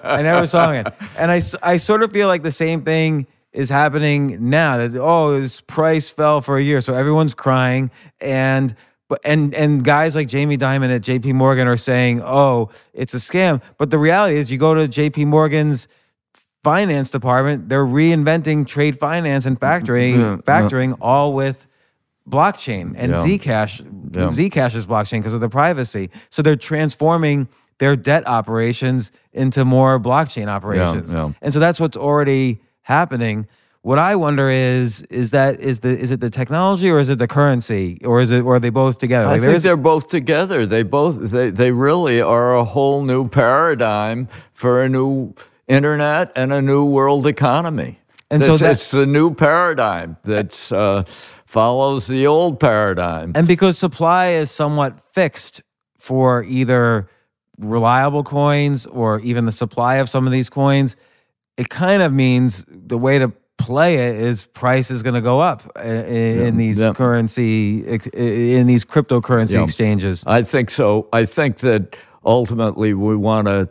And I sort of feel like the same thing is happening now, that his price fell for a year, so everyone's crying, and guys like Jamie Dimon at JP Morgan are saying, it's a scam. But the reality is, you go to JP Morgan's finance department, they're reinventing trade finance and factoring all with blockchain and Zcash. Zcash is blockchain because of the privacy. So they're transforming their debt operations into more blockchain operations. And so that's what's already happening. What I wonder is it the technology, or is it the currency, or are they both together? I think they're both together. They really are a whole new paradigm for a new internet and a new world economy. And so it's the new paradigm that's follows the old paradigm. And because supply is somewhat fixed for either reliable coins or even the supply of some of these coins, it kind of means the way to play it is price is going to go up in these cryptocurrency exchanges. I think so. I think that ultimately we want to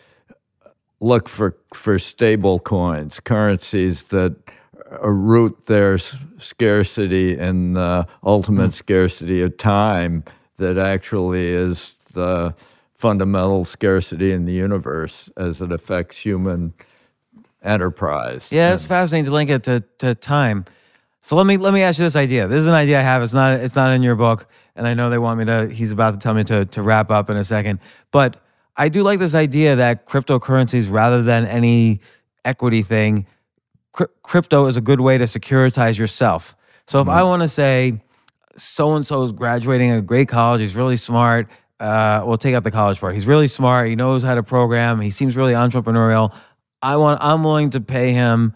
look for stable coins, currencies that root their scarcity in the ultimate scarcity of time that actually is the fundamental scarcity in the universe as it affects human enterprise. Yeah, it's fascinating to link it to time. So let me ask you this idea. This is an idea I have. It's not in your book, and I know they want me to. He's about to tell me to wrap up in a second, but I do like this idea that cryptocurrencies, rather than any equity thing, crypto is a good way to securitize yourself. So if I want to say so-and-so is graduating a great college, he's really smart, we'll take out the college part. He's really smart, he knows how to program, he seems really entrepreneurial. I'm willing to pay him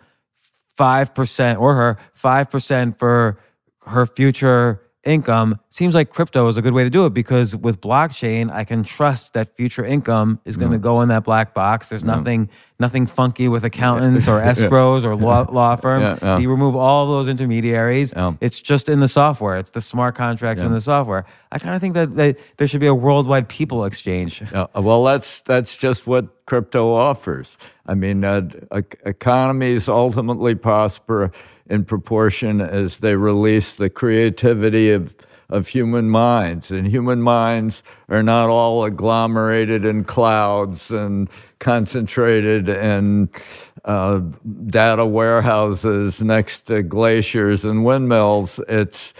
5% or her 5% for her future income. Seems like crypto is a good way to do it, because with blockchain, I can trust that future income is going to go in that black box. There's nothing funky with accountants or escrows or law firm. You remove all of those intermediaries. It's just in the software. It's the smart contracts in the software. I kind of think that there should be a worldwide people exchange. Well, that's just what crypto offers. I mean, economies ultimately prosper in proportion as they release the creativity of human minds. And human minds are not all agglomerated in clouds and concentrated in data warehouses next to glaciers and windmills. It's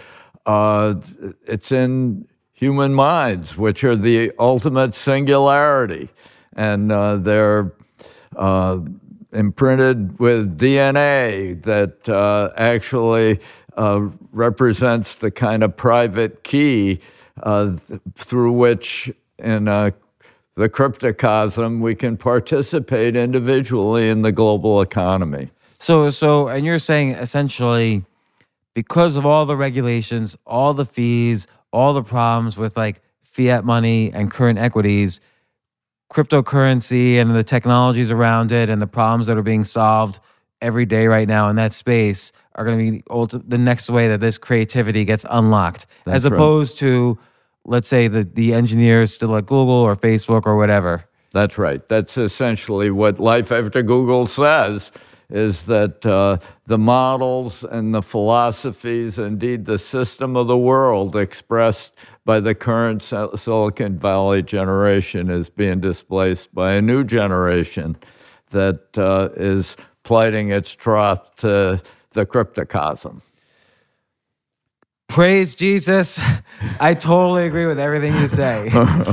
in human minds, which are the ultimate singularity. And they're imprinted with DNA that actually represents the kind of private key through which, in the cryptocosm, we can participate individually in the global economy. So, and you're saying essentially because of all the regulations, all the fees, all the problems with like fiat money and current equities, cryptocurrency and the technologies around it and the problems that are being solved every day right now in that space are going to be the next way that this creativity gets unlocked. That's as opposed to, let's say, the engineers still at Google or Facebook or whatever. That's right. That's essentially what Life After Google says, is that the models and the philosophies, indeed the system of the world expressed by the current Silicon Valley generation is being displaced by a new generation that is plighting its trust to the cryptocosm. Praise Jesus. I totally agree with everything you say.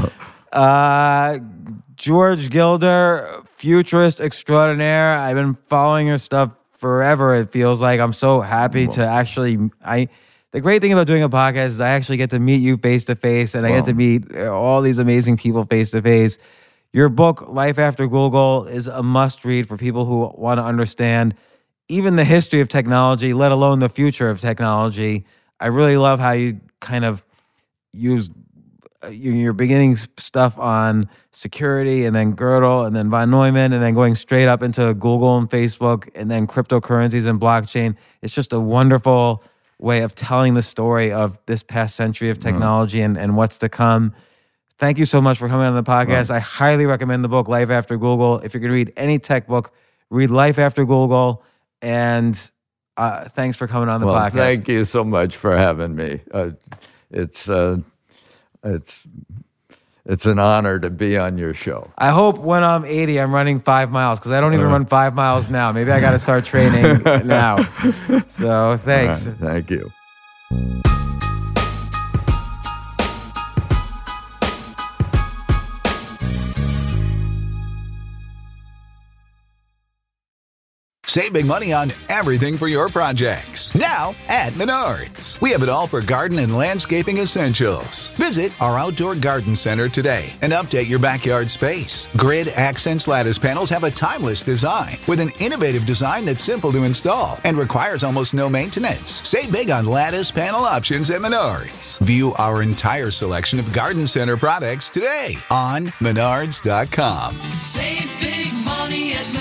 George Gilder, futurist extraordinaire. I've been following your stuff forever. It feels like I'm so happy to actually. The great thing about doing a podcast is I actually get to meet you face to face, and I get to meet all these amazing people face to face. Your book, Life After Google, is a must read for people who want to understand even the history of technology, let alone the future of technology. I really love how you kind of use your beginning stuff on security and then Gödel and then von Neumann and then going straight up into Google and Facebook and then cryptocurrencies and blockchain. It's just a wonderful way of telling the story of this past century of technology and what's to come. Thank you so much for coming on the podcast. I highly recommend the book, Life After Google. If you're going to read any tech book, read Life After Google. And thanks for coming on the podcast. Thank you so much for having me. It's an honor to be on your show. I hope when I'm 80, I'm running 5 miles, because I don't even run 5 miles now. Maybe I got to start training now. So thanks. Right, thank you. Save big money on everything for your projects. Now at Menards. We have it all for garden and landscaping essentials. Visit our outdoor garden center today and update your backyard space. Grid Accents lattice panels have a timeless design with an innovative design that's simple to install and requires almost no maintenance. Save big on lattice panel options at Menards. View our entire selection of garden center products today on Menards.com. Save big money at Menards.